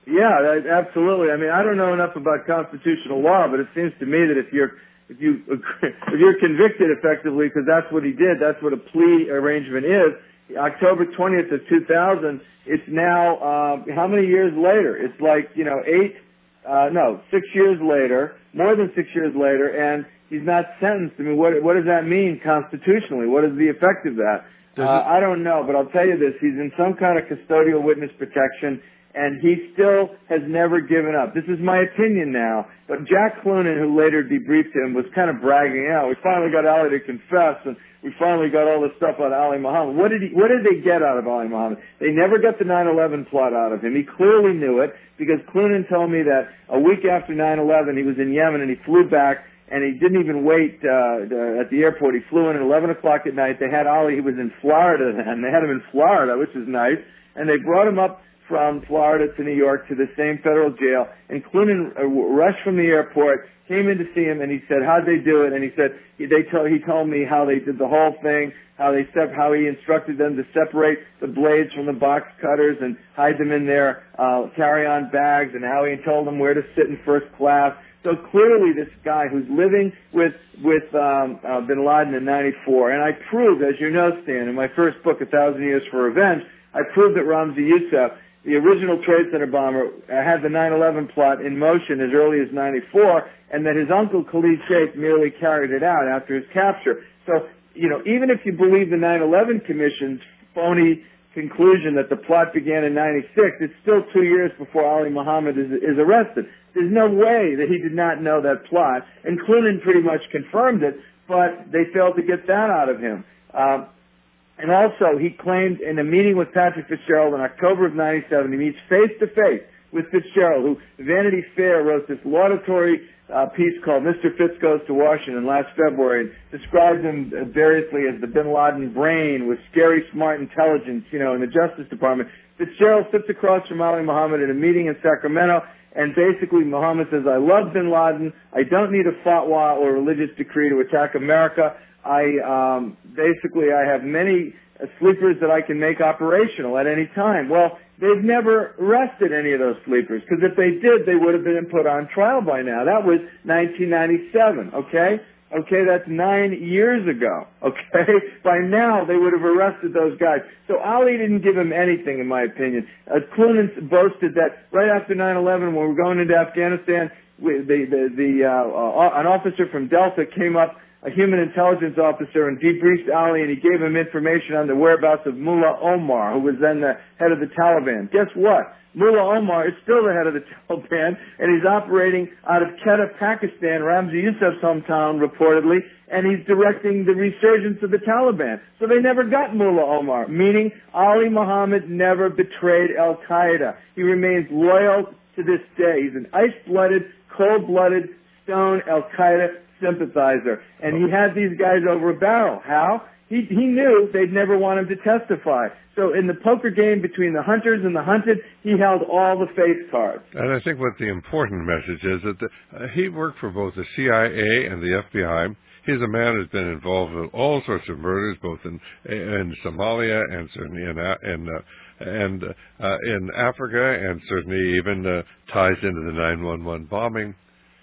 Yeah, that, absolutely. I mean, I don't know enough about constitutional law, but it seems to me that if you're if you if you're convicted effectively, because that's what he did, that's what a plea arrangement is. October twentieth of two thousand. It's now uh, how many years later? It's like you know eight, uh, no, six years later, more than six years later, and he's not sentenced. I mean, what what does that mean constitutionally? What is the effect of that? Uh, I don't know, but I'll tell you this: he's in some kind of custodial witness protection. And he still has never given up. This is my opinion now, but Jack Clunan, who later debriefed him, was kind of bragging out. We finally got Ali to confess, and we finally got all this stuff out of Ali Muhammad. What did he, what did they get out of Ali Muhammad? They never got the nine eleven plot out of him. He clearly knew it, because Clunan told me that a week after nine eleven, he was in Yemen, and he flew back, and he didn't even wait uh, at the airport. He flew in at eleven o'clock at night. They had Ali, he was in Florida then. They had him in Florida, which is nice, and they brought him up from Florida to New York to the same federal jail, and Clunan uh, rushed from the airport, came in to see him, and he said, "How'd they do it?" And he said, he, "They told he told me how they did the whole thing, how they sep- how he instructed them to separate the blades from the box cutters and hide them in their uh, carry-on bags, and how he told them where to sit in first class." So clearly, this guy who's living with with um, uh, Bin Laden in ninety-four, and I proved, as you know, Stan, in my first book, A Thousand Years for Revenge, I proved that Ramzi Youssef, the original Trade Center bomber, uh, had the nine eleven plot in motion as early as ninety-four, and that his uncle Khalid Sheikh merely carried it out after his capture. So, you know, even if you believe the nine eleven Commission's phony conclusion that the plot began in ninety-six, it's still two years before Ali Muhammad is, is arrested. There's no way that he did not know that plot, and Clunan pretty much confirmed it, but they failed to get that out of him. Um, And also, he claimed in a meeting with Patrick Fitzgerald in October of ninety-seven, he meets face-to-face with Fitzgerald, who Vanity Fair wrote this laudatory uh, piece called Mister Fitz Goes to Washington last February, and described him variously as the Bin Laden brain with scary, smart intelligence, you know, in the Justice Department. Fitzgerald sits across from Ali Muhammad in a meeting in Sacramento, and basically Muhammad says, "I love Bin Laden. I don't need a fatwa or religious decree to attack America. I um, basically I have many uh, sleepers that I can make operational at any time." Well, they've never arrested any of those sleepers, because if they did, they would have been put on trial by now. That was nineteen ninety-seven. Okay, okay, that's nine years ago. Okay, by now they would have arrested those guys. So Ali didn't give him anything, in my opinion. Uh, Clunan boasted that right after nine eleven, when we were going into Afghanistan, we, the the, the uh, uh, an officer from Delta came up, a human intelligence officer, and debriefed Ali, and he gave him information on the whereabouts of Mullah Omar, who was then the head of the Taliban. Guess what? Mullah Omar is still the head of the Taliban, and he's operating out of Quetta, Pakistan, Ramzi Youssef's hometown, reportedly, and he's directing the resurgence of the Taliban. So they never got Mullah Omar, meaning Ali Muhammad never betrayed Al-Qaeda. He remains loyal to this day. He's an ice-blooded, cold-blooded, stone Al-Qaeda sympathizer, and he had these guys over a barrel. How? He he knew they'd never want him to testify. So in the poker game between the hunters and the hunted, he held all the face cards. And I think what the important message is that the, uh, he worked for both the C I A and the F B I. He's a man who's been involved in all sorts of murders, both in in Somalia and certainly in in uh, and uh, in Africa, and certainly even uh, ties into the nine one one bombing.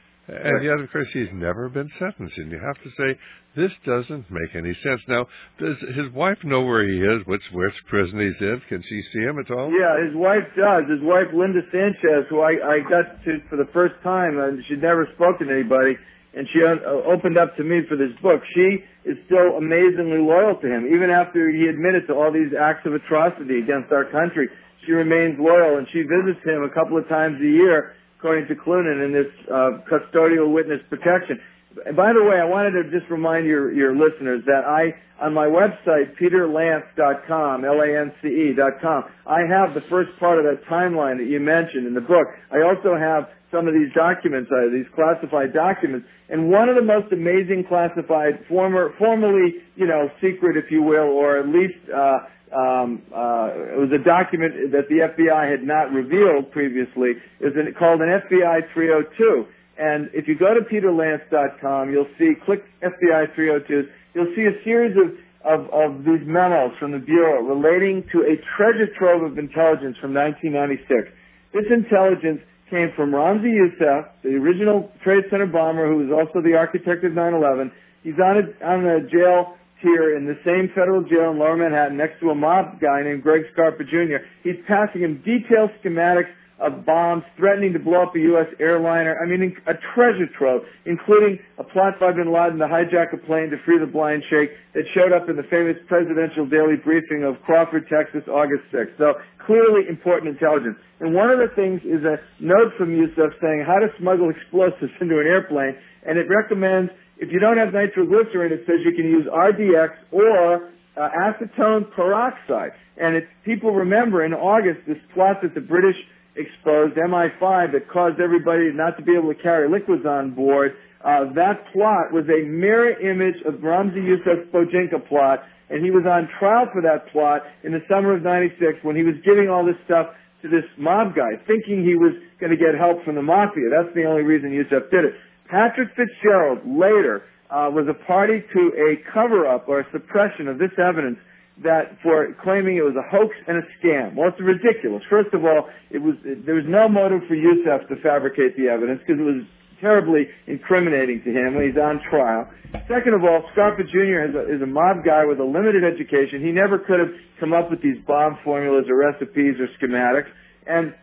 And yet, of course, he's never been sentenced. And you have to say, this doesn't make any sense. Now, does his wife know where he is, which, which prison he's in? Can she see him at all? Yeah, his wife does. His wife, Linda Sanchez, who I, I got to for the first time, and she'd never spoken to anybody, and she uh, opened up to me for this book. She is still amazingly loyal to him. Even after he admitted to all these acts of atrocity against our country, she remains loyal, and she visits him a couple of times a year, according to Clunan, in this uh, custodial witness protection. By the way, I wanted to just remind your, your listeners that I, on my website, peter lance dot com, L A N C E dot com, I have the first part of that timeline that you mentioned in the book. I also have some of these documents, uh, these classified documents, and one of the most amazing classified, former, formerly, you know, secret, if you will, or at least uh, Um, uh, it was a document that the F B I had not revealed previously. It was called an F B I three oh two. And if you go to peter lance dot com, you'll see, click F B I three oh two, you'll see a series of, of, of these memos from the Bureau relating to a treasure trove of intelligence from nineteen ninety-six. This intelligence came from Ramzi Youssef, the original Trade Center bomber who was also the architect of nine eleven. He's on a, on a jail tier in the same federal jail in Lower Manhattan next to a mob guy named Greg Scarpa Junior He's passing him detailed schematics of bombs, threatening to blow up a U S airliner. I mean, a treasure trove, including a plot by bin Laden to hijack a plane to free the blind sheikh that showed up in the famous presidential daily briefing of Crawford, Texas, August sixth. So clearly important intelligence. And one of the things is a note from Youssef saying how to smuggle explosives into an airplane, and it recommends, if you don't have nitroglycerin, it says you can use R D X or uh, acetone peroxide. And it's, people remember in August this plot that the British exposed, M I five, that caused everybody not to be able to carry liquids on board. Uh, that plot was a mirror image of Ramzi Youssef's Bojinka plot, and he was on trial for that plot in the summer of ninety-six when he was giving all this stuff to this mob guy, thinking he was going to get help from the mafia. That's the only reason Youssef did it. Patrick Fitzgerald later uh, was a party to a cover-up or a suppression of this evidence that for claiming it was a hoax and a scam. Well, it's ridiculous. First of all, it was it, there was no motive for Youssef to fabricate the evidence because it was terribly incriminating to him when he's on trial. Second of all, Scarpa Junior is a, is a mob guy with a limited education. He never could have come up with these bomb formulas or recipes or schematics. And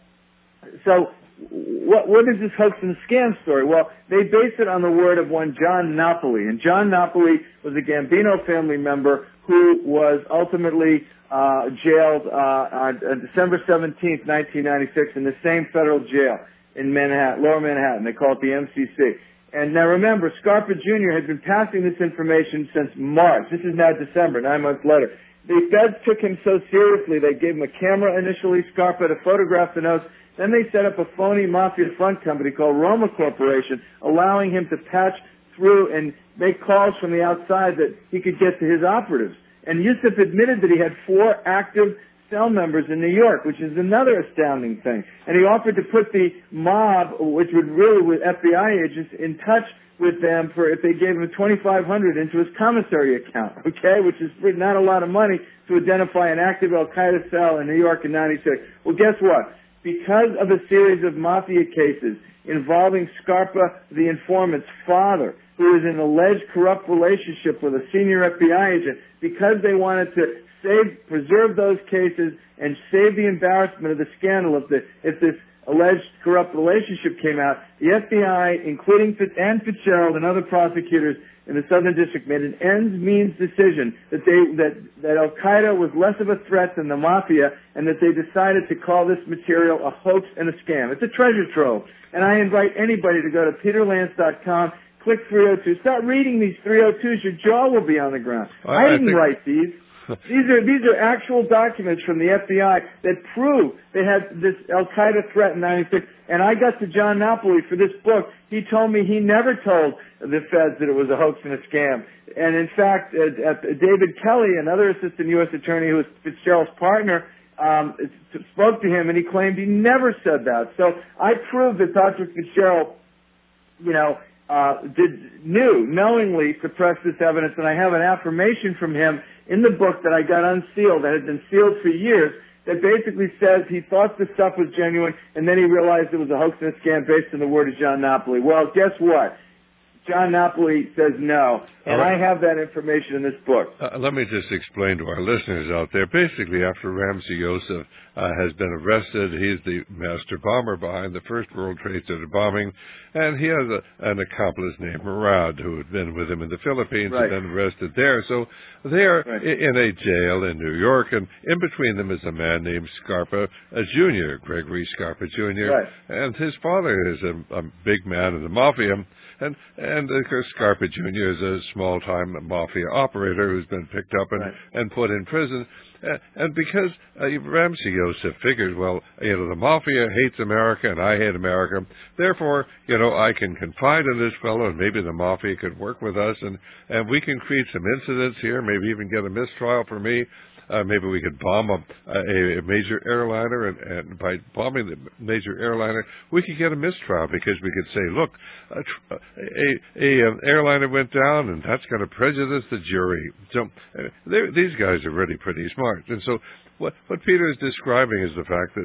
so what, what is this hoax and scam story? Well, they base it on the word of one John Napoli. And John Napoli was a Gambino family member who was ultimately uh, jailed uh, on, on December seventeenth, nineteen ninety-six in the same federal jail in Manhattan, Lower Manhattan. They call it the M C C. And now remember, Scarpa Junior had been passing this information since March. This is now December, nine months later. The feds took him so seriously, they gave him a camera initially, Scarpa, to photograph the notes. Then they set up a phony mafia front company called Roma Corporation, allowing him to patch through and make calls from the outside that he could get to his operatives. And Youssef admitted that he had four active cell members in New York, which is another astounding thing. And he offered to put the mob, which would really with F B I agents, in touch with them for if they gave him twenty-five hundred dollars into his commissary account, okay, which is not a lot of money to identify an active Al-Qaeda cell in New York in ninety-six. Well, guess what? Because of a series of mafia cases involving Scarpa, the informant's father, who was in an alleged corrupt relationship with a senior F B I agent, because they wanted to save, preserve those cases and save the embarrassment of the scandal if, the, if this alleged corrupt relationship came out, the F B I, including Fitz, Ann Fitzgerald and other prosecutors in the Southern District, made an ends-means decision that they that, that Al-Qaeda was less of a threat than the mafia, and that they decided to call this material a hoax and a scam. It's a treasure trove. And I invite anybody to go to peter lance dot com, click three oh two. Start reading these three oh twos. Your jaw will be on the ground. I, I didn't I think... write these. These are these are actual documents from the F B I that prove they had this Al-Qaeda threat in ninety-six. And I got to John Napoli for this book. He told me he never told the feds that it was a hoax and a scam. And in fact, uh, uh, David Kelly, another assistant U S attorney who was Fitzgerald's partner, um, spoke to him, and he claimed he never said that. So I proved that Doctor Fitzgerald, you know, uh, did knew knowingly suppress this evidence, and I have an affirmation from him in the book that I got unsealed, that had been sealed for years, that basically says he thought the stuff was genuine, and then he realized it was a hoax and a scam based on the word of John Napoli. Well, guess what? John Napoli says no, and right. I have that information in this book. Uh, let me just explain to our listeners out there. Basically, after Ramzi Youssef uh, has been arrested, he's the master bomber behind the first World Trade Center bombing, and he has a, an accomplice named Murad who had been with him in the Philippines right. and been arrested there. So they are right. in a jail in New York, and in between them is a man named Scarpa uh, Junior, Gregory Scarpa Junior, right. and his father is a, a big man in the mafia. And, and of course, Scarpa Junior is a small-time mafia operator who's been picked up and, right. and put in prison. Uh, and because uh, Ramzi Youssef figured, well, you know, the mafia hates America and I hate America, therefore, you know, I can confide in this fellow and maybe the mafia could work with us and, and we can create some incidents here, maybe even get a mistrial for me. Uh, maybe we could bomb a, a, a major airliner, and, and by bombing the major airliner, we could get a mistrial because we could say, look, a, tr- a, a, a airliner went down, and that's going to prejudice the jury. So uh, these guys are really pretty smart. And so what, what Peter is describing is the fact that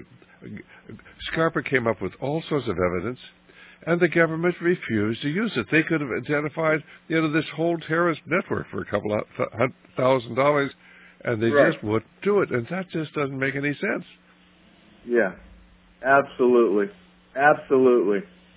Scarpa came up with all sorts of evidence, and the government refused to use it. They could have identified, you know, this whole terrorist network for a couple of th- thousand dollars, and they right. just wouldn't do it, and that just doesn't make any sense. Yeah, absolutely, absolutely.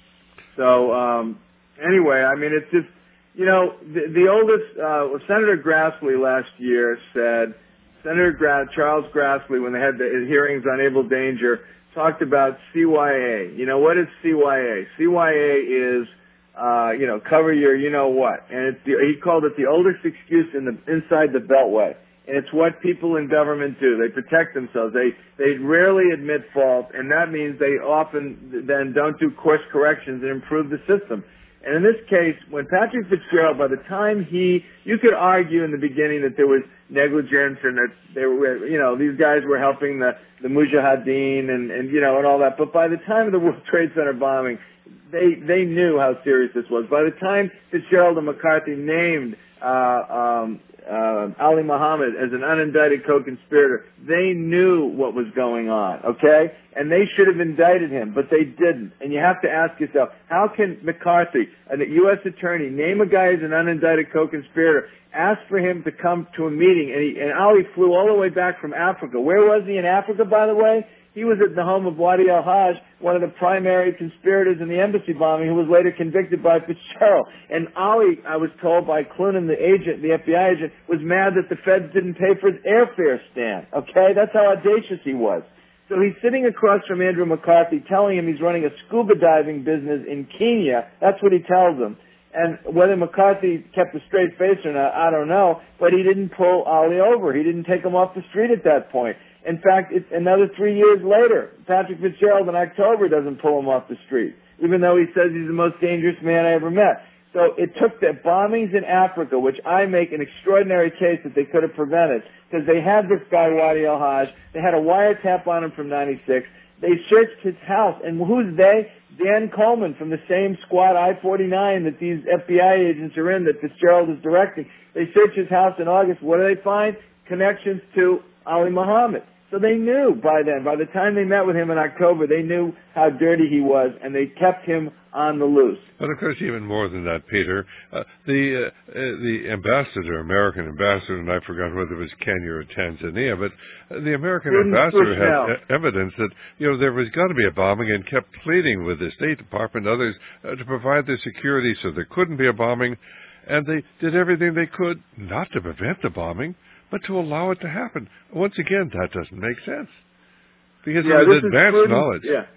So um, anyway, I mean, it's just, you know, the, the oldest, uh, Senator Grassley last year said, Senator Gra- Charles Grassley, when they had the hearings on Able Danger, talked about C Y A. You know, what is C Y A? C Y A is, uh, you know, cover your you-know-what. And it's the, he called it the oldest excuse in the, inside the Beltway. And it's what people in government do. They protect themselves. They, they rarely admit fault, and that means they often then don't do course corrections and improve the system. And in this case, when Patrick Fitzgerald, by the time he, you could argue in the beginning that there was negligence and that they were, you know, these guys were helping the, the Mujahideen and, and, you know, and all that. But by the time of the World Trade Center bombing, they, they knew how serious this was. By the time Fitzgerald and McCarthy named, uh, um, Uh, Ali Muhammad as an unindicted co-conspirator, they knew what was going on, okay? And they should have indicted him, but they didn't. And you have to ask yourself, how can McCarthy, a U S attorney, name a guy as an unindicted co-conspirator, ask for him to come to a meeting, and, he, and Ali flew all the way back from Africa. Where was he in Africa, by the way? He was at the home of Wadi al-Hajj, one of the primary conspirators in the embassy bombing, who was later convicted by Fitzgerald. And Ali, I was told by Clunan, the agent, the F B I agent, was mad that the feds didn't pay for his airfare stand. Okay? That's how audacious he was. So he's sitting across from Andrew McCarthy telling him he's running a scuba diving business in Kenya. That's what he tells him. And whether McCarthy kept a straight face or not, I don't know, but he didn't pull Ali over. He didn't take him off the street at that point. In fact, it's another three years later, Patrick Fitzgerald in October doesn't pull him off the street, even though he says he's the most dangerous man I ever met. So it took the bombings in Africa, which I make an extraordinary case that they could have prevented, because they had this guy, Wadi al-Hajj. They had a wiretap on him from ninety-six. They searched his house. And who's they? Dan Coleman from the same squad, I forty-nine, that these F B I agents are in, that Fitzgerald is directing. They searched his house in August. What do they find? Connections to Ali Muhammad. So they knew by then, by the time they met with him in October, they knew how dirty he was, and they kept him on the loose. But of course, even more than that, Peter, uh, the uh, the ambassador, American ambassador, and I forgot whether it was Kenya or Tanzania, but uh, the American Prudence ambassador Bushnell. had uh, evidence that, you know, there was got to be a bombing, and kept pleading with the State Department and others uh, to provide the security so there couldn't be a bombing, and they did everything they could not to prevent the bombing, but to allow it to happen. Once again, that doesn't make sense. Because yeah, it was this advanced Prudence, knowledge. Yeah.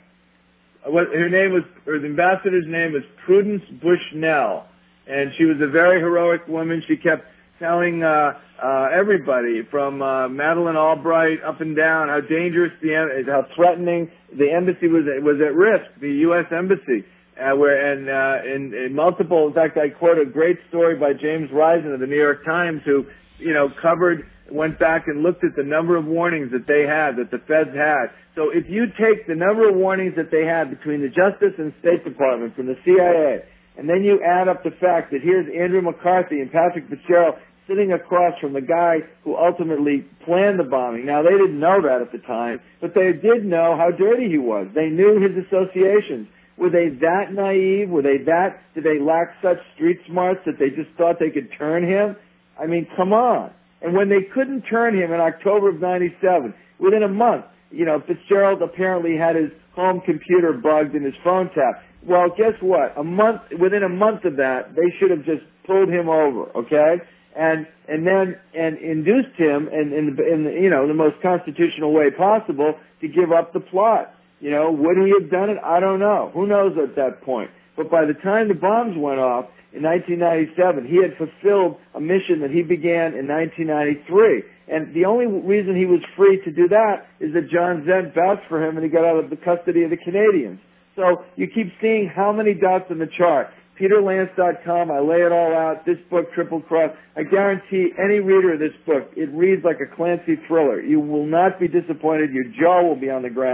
What, her name was, or the ambassador's name was Prudence Bushnell. And she was a very heroic woman. She kept telling uh, uh, everybody from uh, Madeleine Albright up and down how dangerous, the how threatening the embassy was, was at risk, the U S embassy. Uh, where and uh, in, in multiple, in fact, I quote a great story by James Risen of the New York Times, who, you know, covered, went back and looked at the number of warnings that they had, that the feds had. So if you take the number of warnings that they had between the Justice and State Department from the C I A, and then you add up the fact that here's Andrew McCarthy and Patrick Fitzgerald sitting across from the guy who ultimately planned the bombing. Now, they didn't know that at the time, but they did know how dirty he was. They knew his associations. Were they that naive? Were they that, did they lack such street smarts that they just thought they could turn him? I mean, come on. And when they couldn't turn him in October of ninety-seven, within a month, you know, Fitzgerald apparently had his home computer bugged and his phone tapped. Well, guess what? A month, within a month of that, they should have just pulled him over, okay? And, and then, and induced him in, in, in the, you know, the most constitutional way possible to give up the plot. You know, would he have done it? I don't know. Who knows at that point? But by the time the bombs went off in nineteen ninety-seven, he had fulfilled a mission that he began in nineteen ninety-three. And the only reason he was free to do that is that John Zent vouched for him and he got out of the custody of the Canadians. So you keep seeing how many dots in the chart. Peter Lance dot com, I lay it all out. This book, Triple Cross. I guarantee any reader of this book, it reads like a Clancy thriller. You will not be disappointed. Your jaw will be on the ground.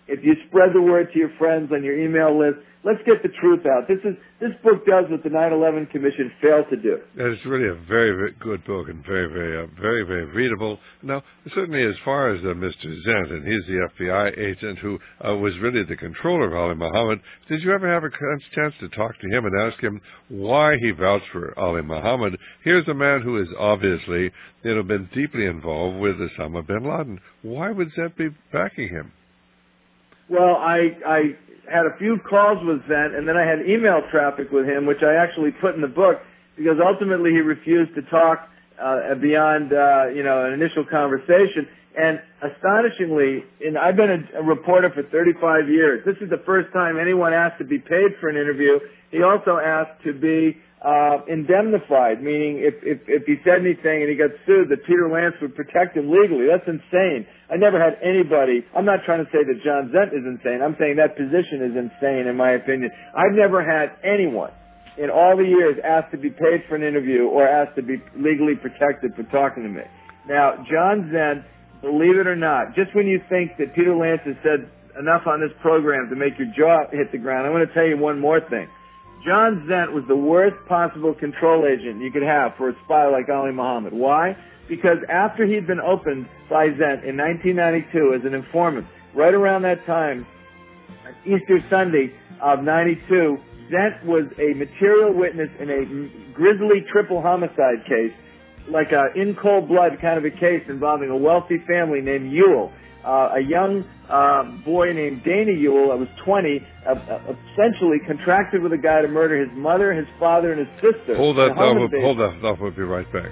if you spread the word to your friends on your email list, let's get the truth out. This is this book does what the nine eleven Commission failed to do. It's really a very, very good book and very, very, uh, very, very readable. Now, certainly as far as uh, Mister Zent, and he's the F B I agent who uh, was really the controller of Ali Muhammad, did you ever have a chance to talk to him and ask him why he vouched for Ali Muhammad? Here's a man who is obviously, you know, been deeply involved with Osama bin Laden. Why would Zent be backing him? Well, I I had a few calls with Zent, and then I had email traffic with him, which I actually put in the book, because ultimately he refused to talk uh, beyond, uh, you know, an initial conversation. And astonishingly, and I've been a, a reporter for thirty-five years. This is the first time anyone asked to be paid for an interview. He also asked to be uh, indemnified, meaning if, if, if he said anything and he got sued, that Peter Lance would protect him legally. That's insane. I never had anybody, I'm not trying to say that John Zent is insane. I'm saying that position is insane in my opinion. I've never had anyone in all the years asked to be paid for an interview or asked to be legally protected for talking to me. Now, John Zent, believe it or not, just when you think that Peter Lance has said enough on this program to make your jaw hit the ground, I want to tell you one more thing. John Zent was the worst possible control agent you could have for a spy like Ali Muhammad. Why? Because after he'd been opened by Zent in nineteen ninety-two as an informant, right around that time, on Easter Sunday of ninety-two, Zent was a material witness in a grisly triple homicide case, like a in cold blood kind of a case involving a wealthy family named Ewell. Uh, a young uh, boy named Dana Ewell, that was twenty, uh, uh, essentially contracted with a guy to murder his mother, his father, and his sister. Hold that thought. We'll, hold that thought. We'll be right back.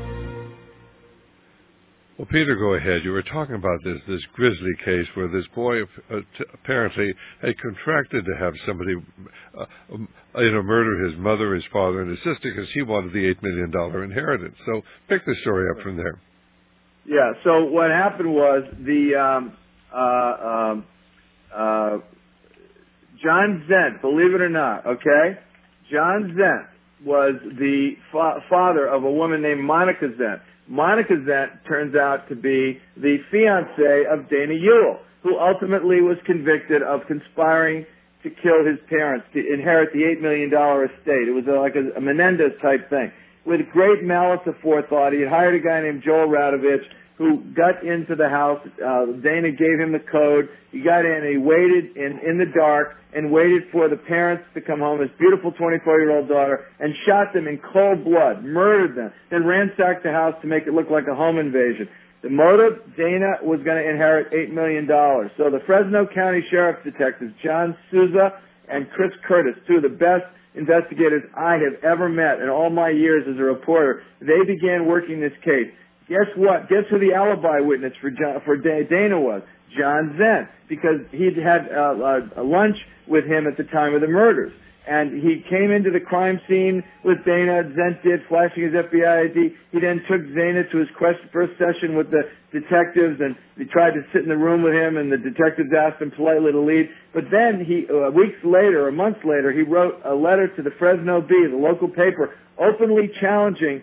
Well, Peter, go ahead. You were talking about this this grisly case where this boy uh, t- apparently had contracted to have somebody, uh, um, you know, murder his mother, his father, and his sister because he wanted the eight million dollar inheritance. So pick the story up from there. Yeah, so what happened was the um, uh, um, uh, John Zent, believe it or not, okay? John Zent was the fa- father of a woman named Monica Zent. Monica Zent turns out to be the fiancée of Dana Ewell, who ultimately was convicted of conspiring to kill his parents to inherit the eight million dollar estate. It was a, like a, a Menendez-type thing. With great malice aforethought, he had hired a guy named Joel Radovich who got into the house. Uh, Dana gave him the code. He got in, he waited in, in the dark and waited for the parents to come home, his beautiful twenty-four-year-old daughter, and shot them in cold blood, murdered them, then ransacked the house to make it look like a home invasion. The motive, Dana was going to inherit eight million dollars. So the Fresno County Sheriff's detectives, John Souza and Chris Curtis, two of the best investigators I have ever met in all my years as a reporter, they began working this case. Guess what? Guess who the alibi witness for John, for Dana was? John Zent, because he'd had uh, a lunch with him at the time of the murders. And he came into the crime scene with Dana. Zent did, flashing his F B I I D. He then took Dana to his quest, first session with the detectives, and he tried to sit in the room with him, and the detectives asked him politely to leave. But then, he, uh, weeks later, or months later, he wrote a letter to the Fresno Bee, the local paper, openly challenging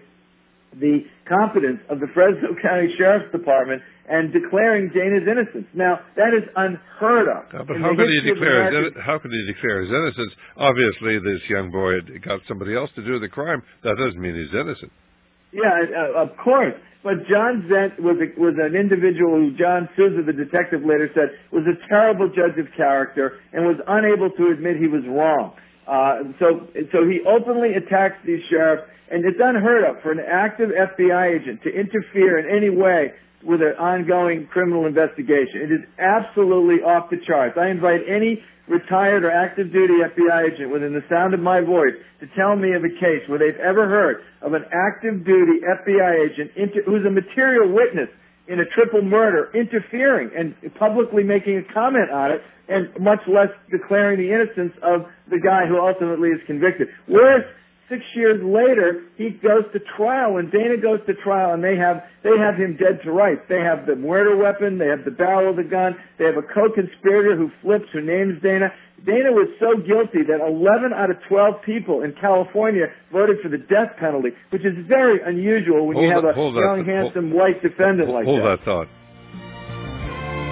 the competence of the Fresno County Sheriff's Department and declaring Dana's innocence. Now, that is unheard of. Uh, but how could he declare his, how could he declare his innocence? Obviously, this young boy had got somebody else to do the crime. That doesn't mean he's innocent. Yeah, uh, of course. But John Zent was a, was an individual who John Souza, the detective, later said was a terrible judge of character and was unable to admit he was wrong. Uh, so, so he openly attacks these sheriffs, and it's unheard of for an active F B I agent to interfere in any way with an ongoing criminal investigation. It is absolutely off the charts. I invite any retired or active duty F B I agent within the sound of my voice to tell me of a case where they've ever heard of an active duty F B I agent inter- who's a material witness in a triple murder interfering and publicly making a comment on it, and much less declaring the innocence of the guy who ultimately is convicted. Worse, six years later, he goes to trial, and Dana goes to trial, and they have they have him dead to rights. They have the murder weapon, they have the barrel of the gun, they have a co-conspirator who flips, who names Dana. Dana was so guilty that eleven out of twelve people in California voted for the death penalty, which is very unusual when hold you have that, a young, that, handsome, hold, white defendant hold, like hold that. Hold that thought.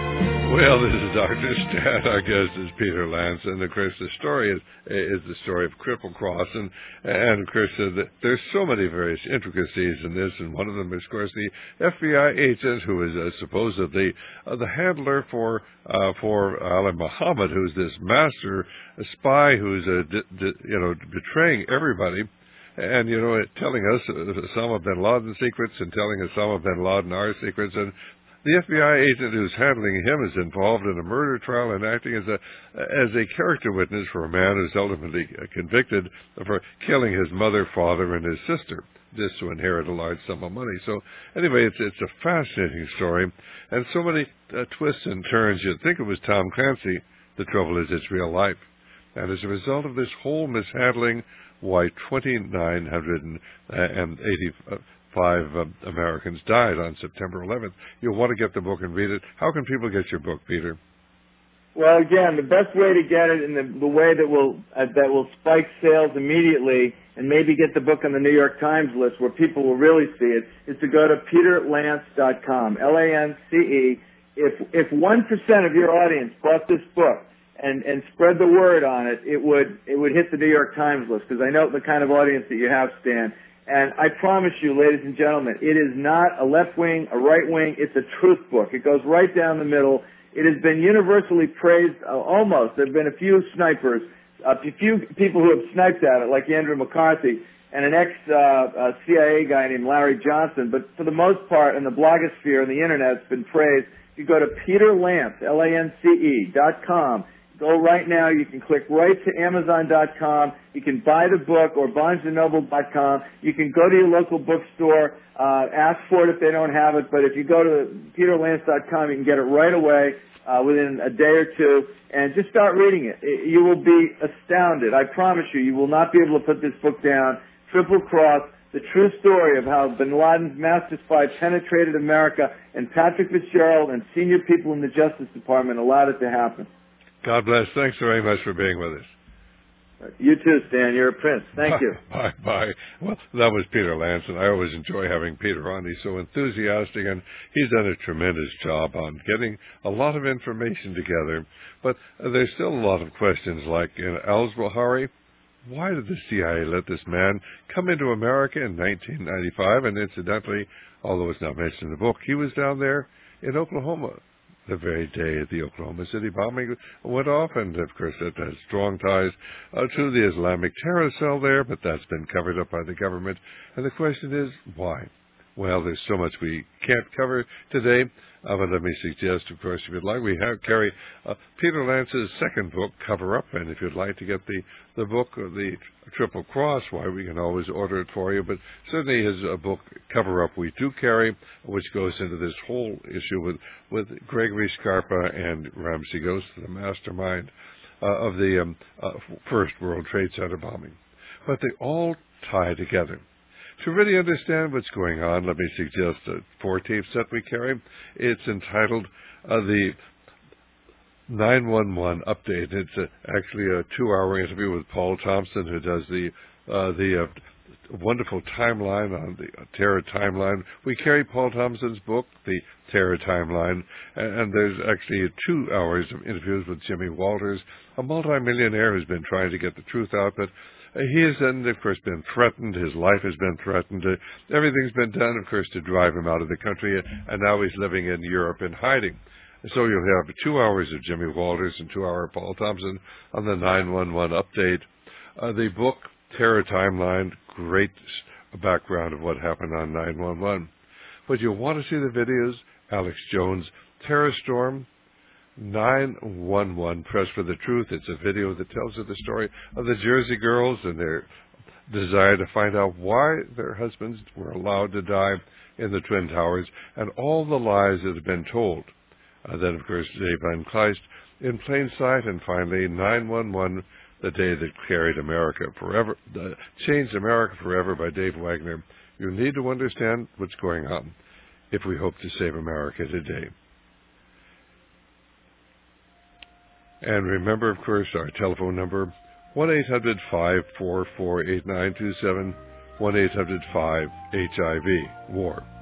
Well, this is Doctor Stan. Our guest is Peter Lance, and of course, the story is is the story of Triple Cross, and and of course, uh, the, there's so many various intricacies in this, and one of them is, of course, the F B I agent who is uh, supposedly uh, the handler for uh, for Ali Muhammad, who's this master spy who's uh, d- d- you know betraying everybody. And, you know, telling us uh, some of bin Laden's secrets and telling us some of bin Laden our secrets. And the F B I agent who's handling him is involved in a murder trial and acting as a as a character witness for a man who's ultimately convicted for killing his mother, father, and his sister, just to inherit a large sum of money. So, anyway, it's it's a fascinating story, and so many uh, twists and turns. You'd think it was Tom Clancy. The trouble is, it's real life. And as a result of this whole mishandling, why two thousand nine hundred eighty-five uh, Americans died on September eleventh. You'll want to get the book and read it. How can people get your book, Peter? Well, again, the best way to get it, and the, the way that will uh, that will spike sales immediately, and maybe get the book on the New York Times list where people will really see it, is to go to peter lance dot com, L A N C E. If if one percent of your audience bought this book, and, and spread the word on it, it would it would hit the New York Times list, because I know the kind of audience that you have, Stan. And I promise you, ladies and gentlemen, it is not a left wing, a right wing. It's a truth book. It goes right down the middle. It has been universally praised, uh, almost. There have been a few snipers, a few people who have sniped at it, like Andrew McCarthy and an ex-C I A uh, guy named Larry Johnson. But for the most part, in the blogosphere and the Internet, it's been praised. You go to Peter Lance, L A N C E, dot com. Go right now. You can click right to amazon dot com. You can buy the book, or barnes and noble dot com. You can go to your local bookstore, uh, ask for it if they don't have it. But if you go to peter lance dot com, you can get it right away uh, within a day or two, and just start reading it. it. You will be astounded. I promise you, you will not be able to put this book down. Triple Cross, the true story of how bin Laden's master spy penetrated America, and Patrick Fitzgerald and senior people in the Justice Department allowed it to happen. God bless. Thanks very much for being with us. You too, Stan. You're a prince. Thank bye, you. Bye, bye. Well, that was Peter Lance, and I always enjoy having Peter on. He's so enthusiastic, and he's done a tremendous job on getting a lot of information together. But uh, there's still a lot of questions, like in al-Zawahiri, why did the C I A let this man come into America in nineteen ninety-five? And incidentally, although it's not mentioned in the book, he was down there in Oklahoma the very day the Oklahoma City bombing went off, and of course it has strong ties uh, to the Islamic terror cell there, but that's been covered up by the government. And the question is, why? Well, there's so much we can't cover today, uh, but let me suggest, of course, if you'd like, we have carry uh, Peter Lance's second book, Cover Up, and if you'd like to get the, the book, uh, the Triple Cross, why, we can always order it for you, but certainly his uh, book, Cover Up, we do carry, which goes into this whole issue with, with Gregory Scarpa and Ramsey Ghost, the mastermind uh, of the um, uh, first World Trade Center bombing. But they all tie together. To really understand what's going on, let me suggest a four tape set we carry. It's entitled uh, the nine one one Update. It's a, actually a two-hour interview with Paul Thompson, who does the uh, the uh, wonderful timeline on the uh, terror timeline. We carry Paul Thompson's book, The Terror Timeline, and, and there's actually two hours of interviews with Jimmy Walters, a multimillionaire who's been trying to get the truth out, but he has then, of course, been threatened. His life has been threatened. Uh, everything's been done, of course, to drive him out of the country, and now he's living in Europe in hiding. So you'll have two hours of Jimmy Walters and two hours of Paul Thompson on the nine one one Update. Uh, the book, Terror Timeline, great background of what happened on nine one one. But you'll want to see the videos. Alex Jones, Terror Storm, nine one one, Press for the Truth. It's a video that tells you the story of the Jersey girls and their desire to find out why their husbands were allowed to die in the Twin Towers, and all the lies that have been told. Uh, then, of course, Dave Van Kleist, In Plain Sight, and finally nine one one, The Day That Carried America Forever, uh, Changed America Forever by Dave Wagner. You need to understand what's going on if we hope to save America today. And remember, of course, our telephone number, one eight hundred, five four four, eight nine two seven, one eight hundred, five H I V, WAR.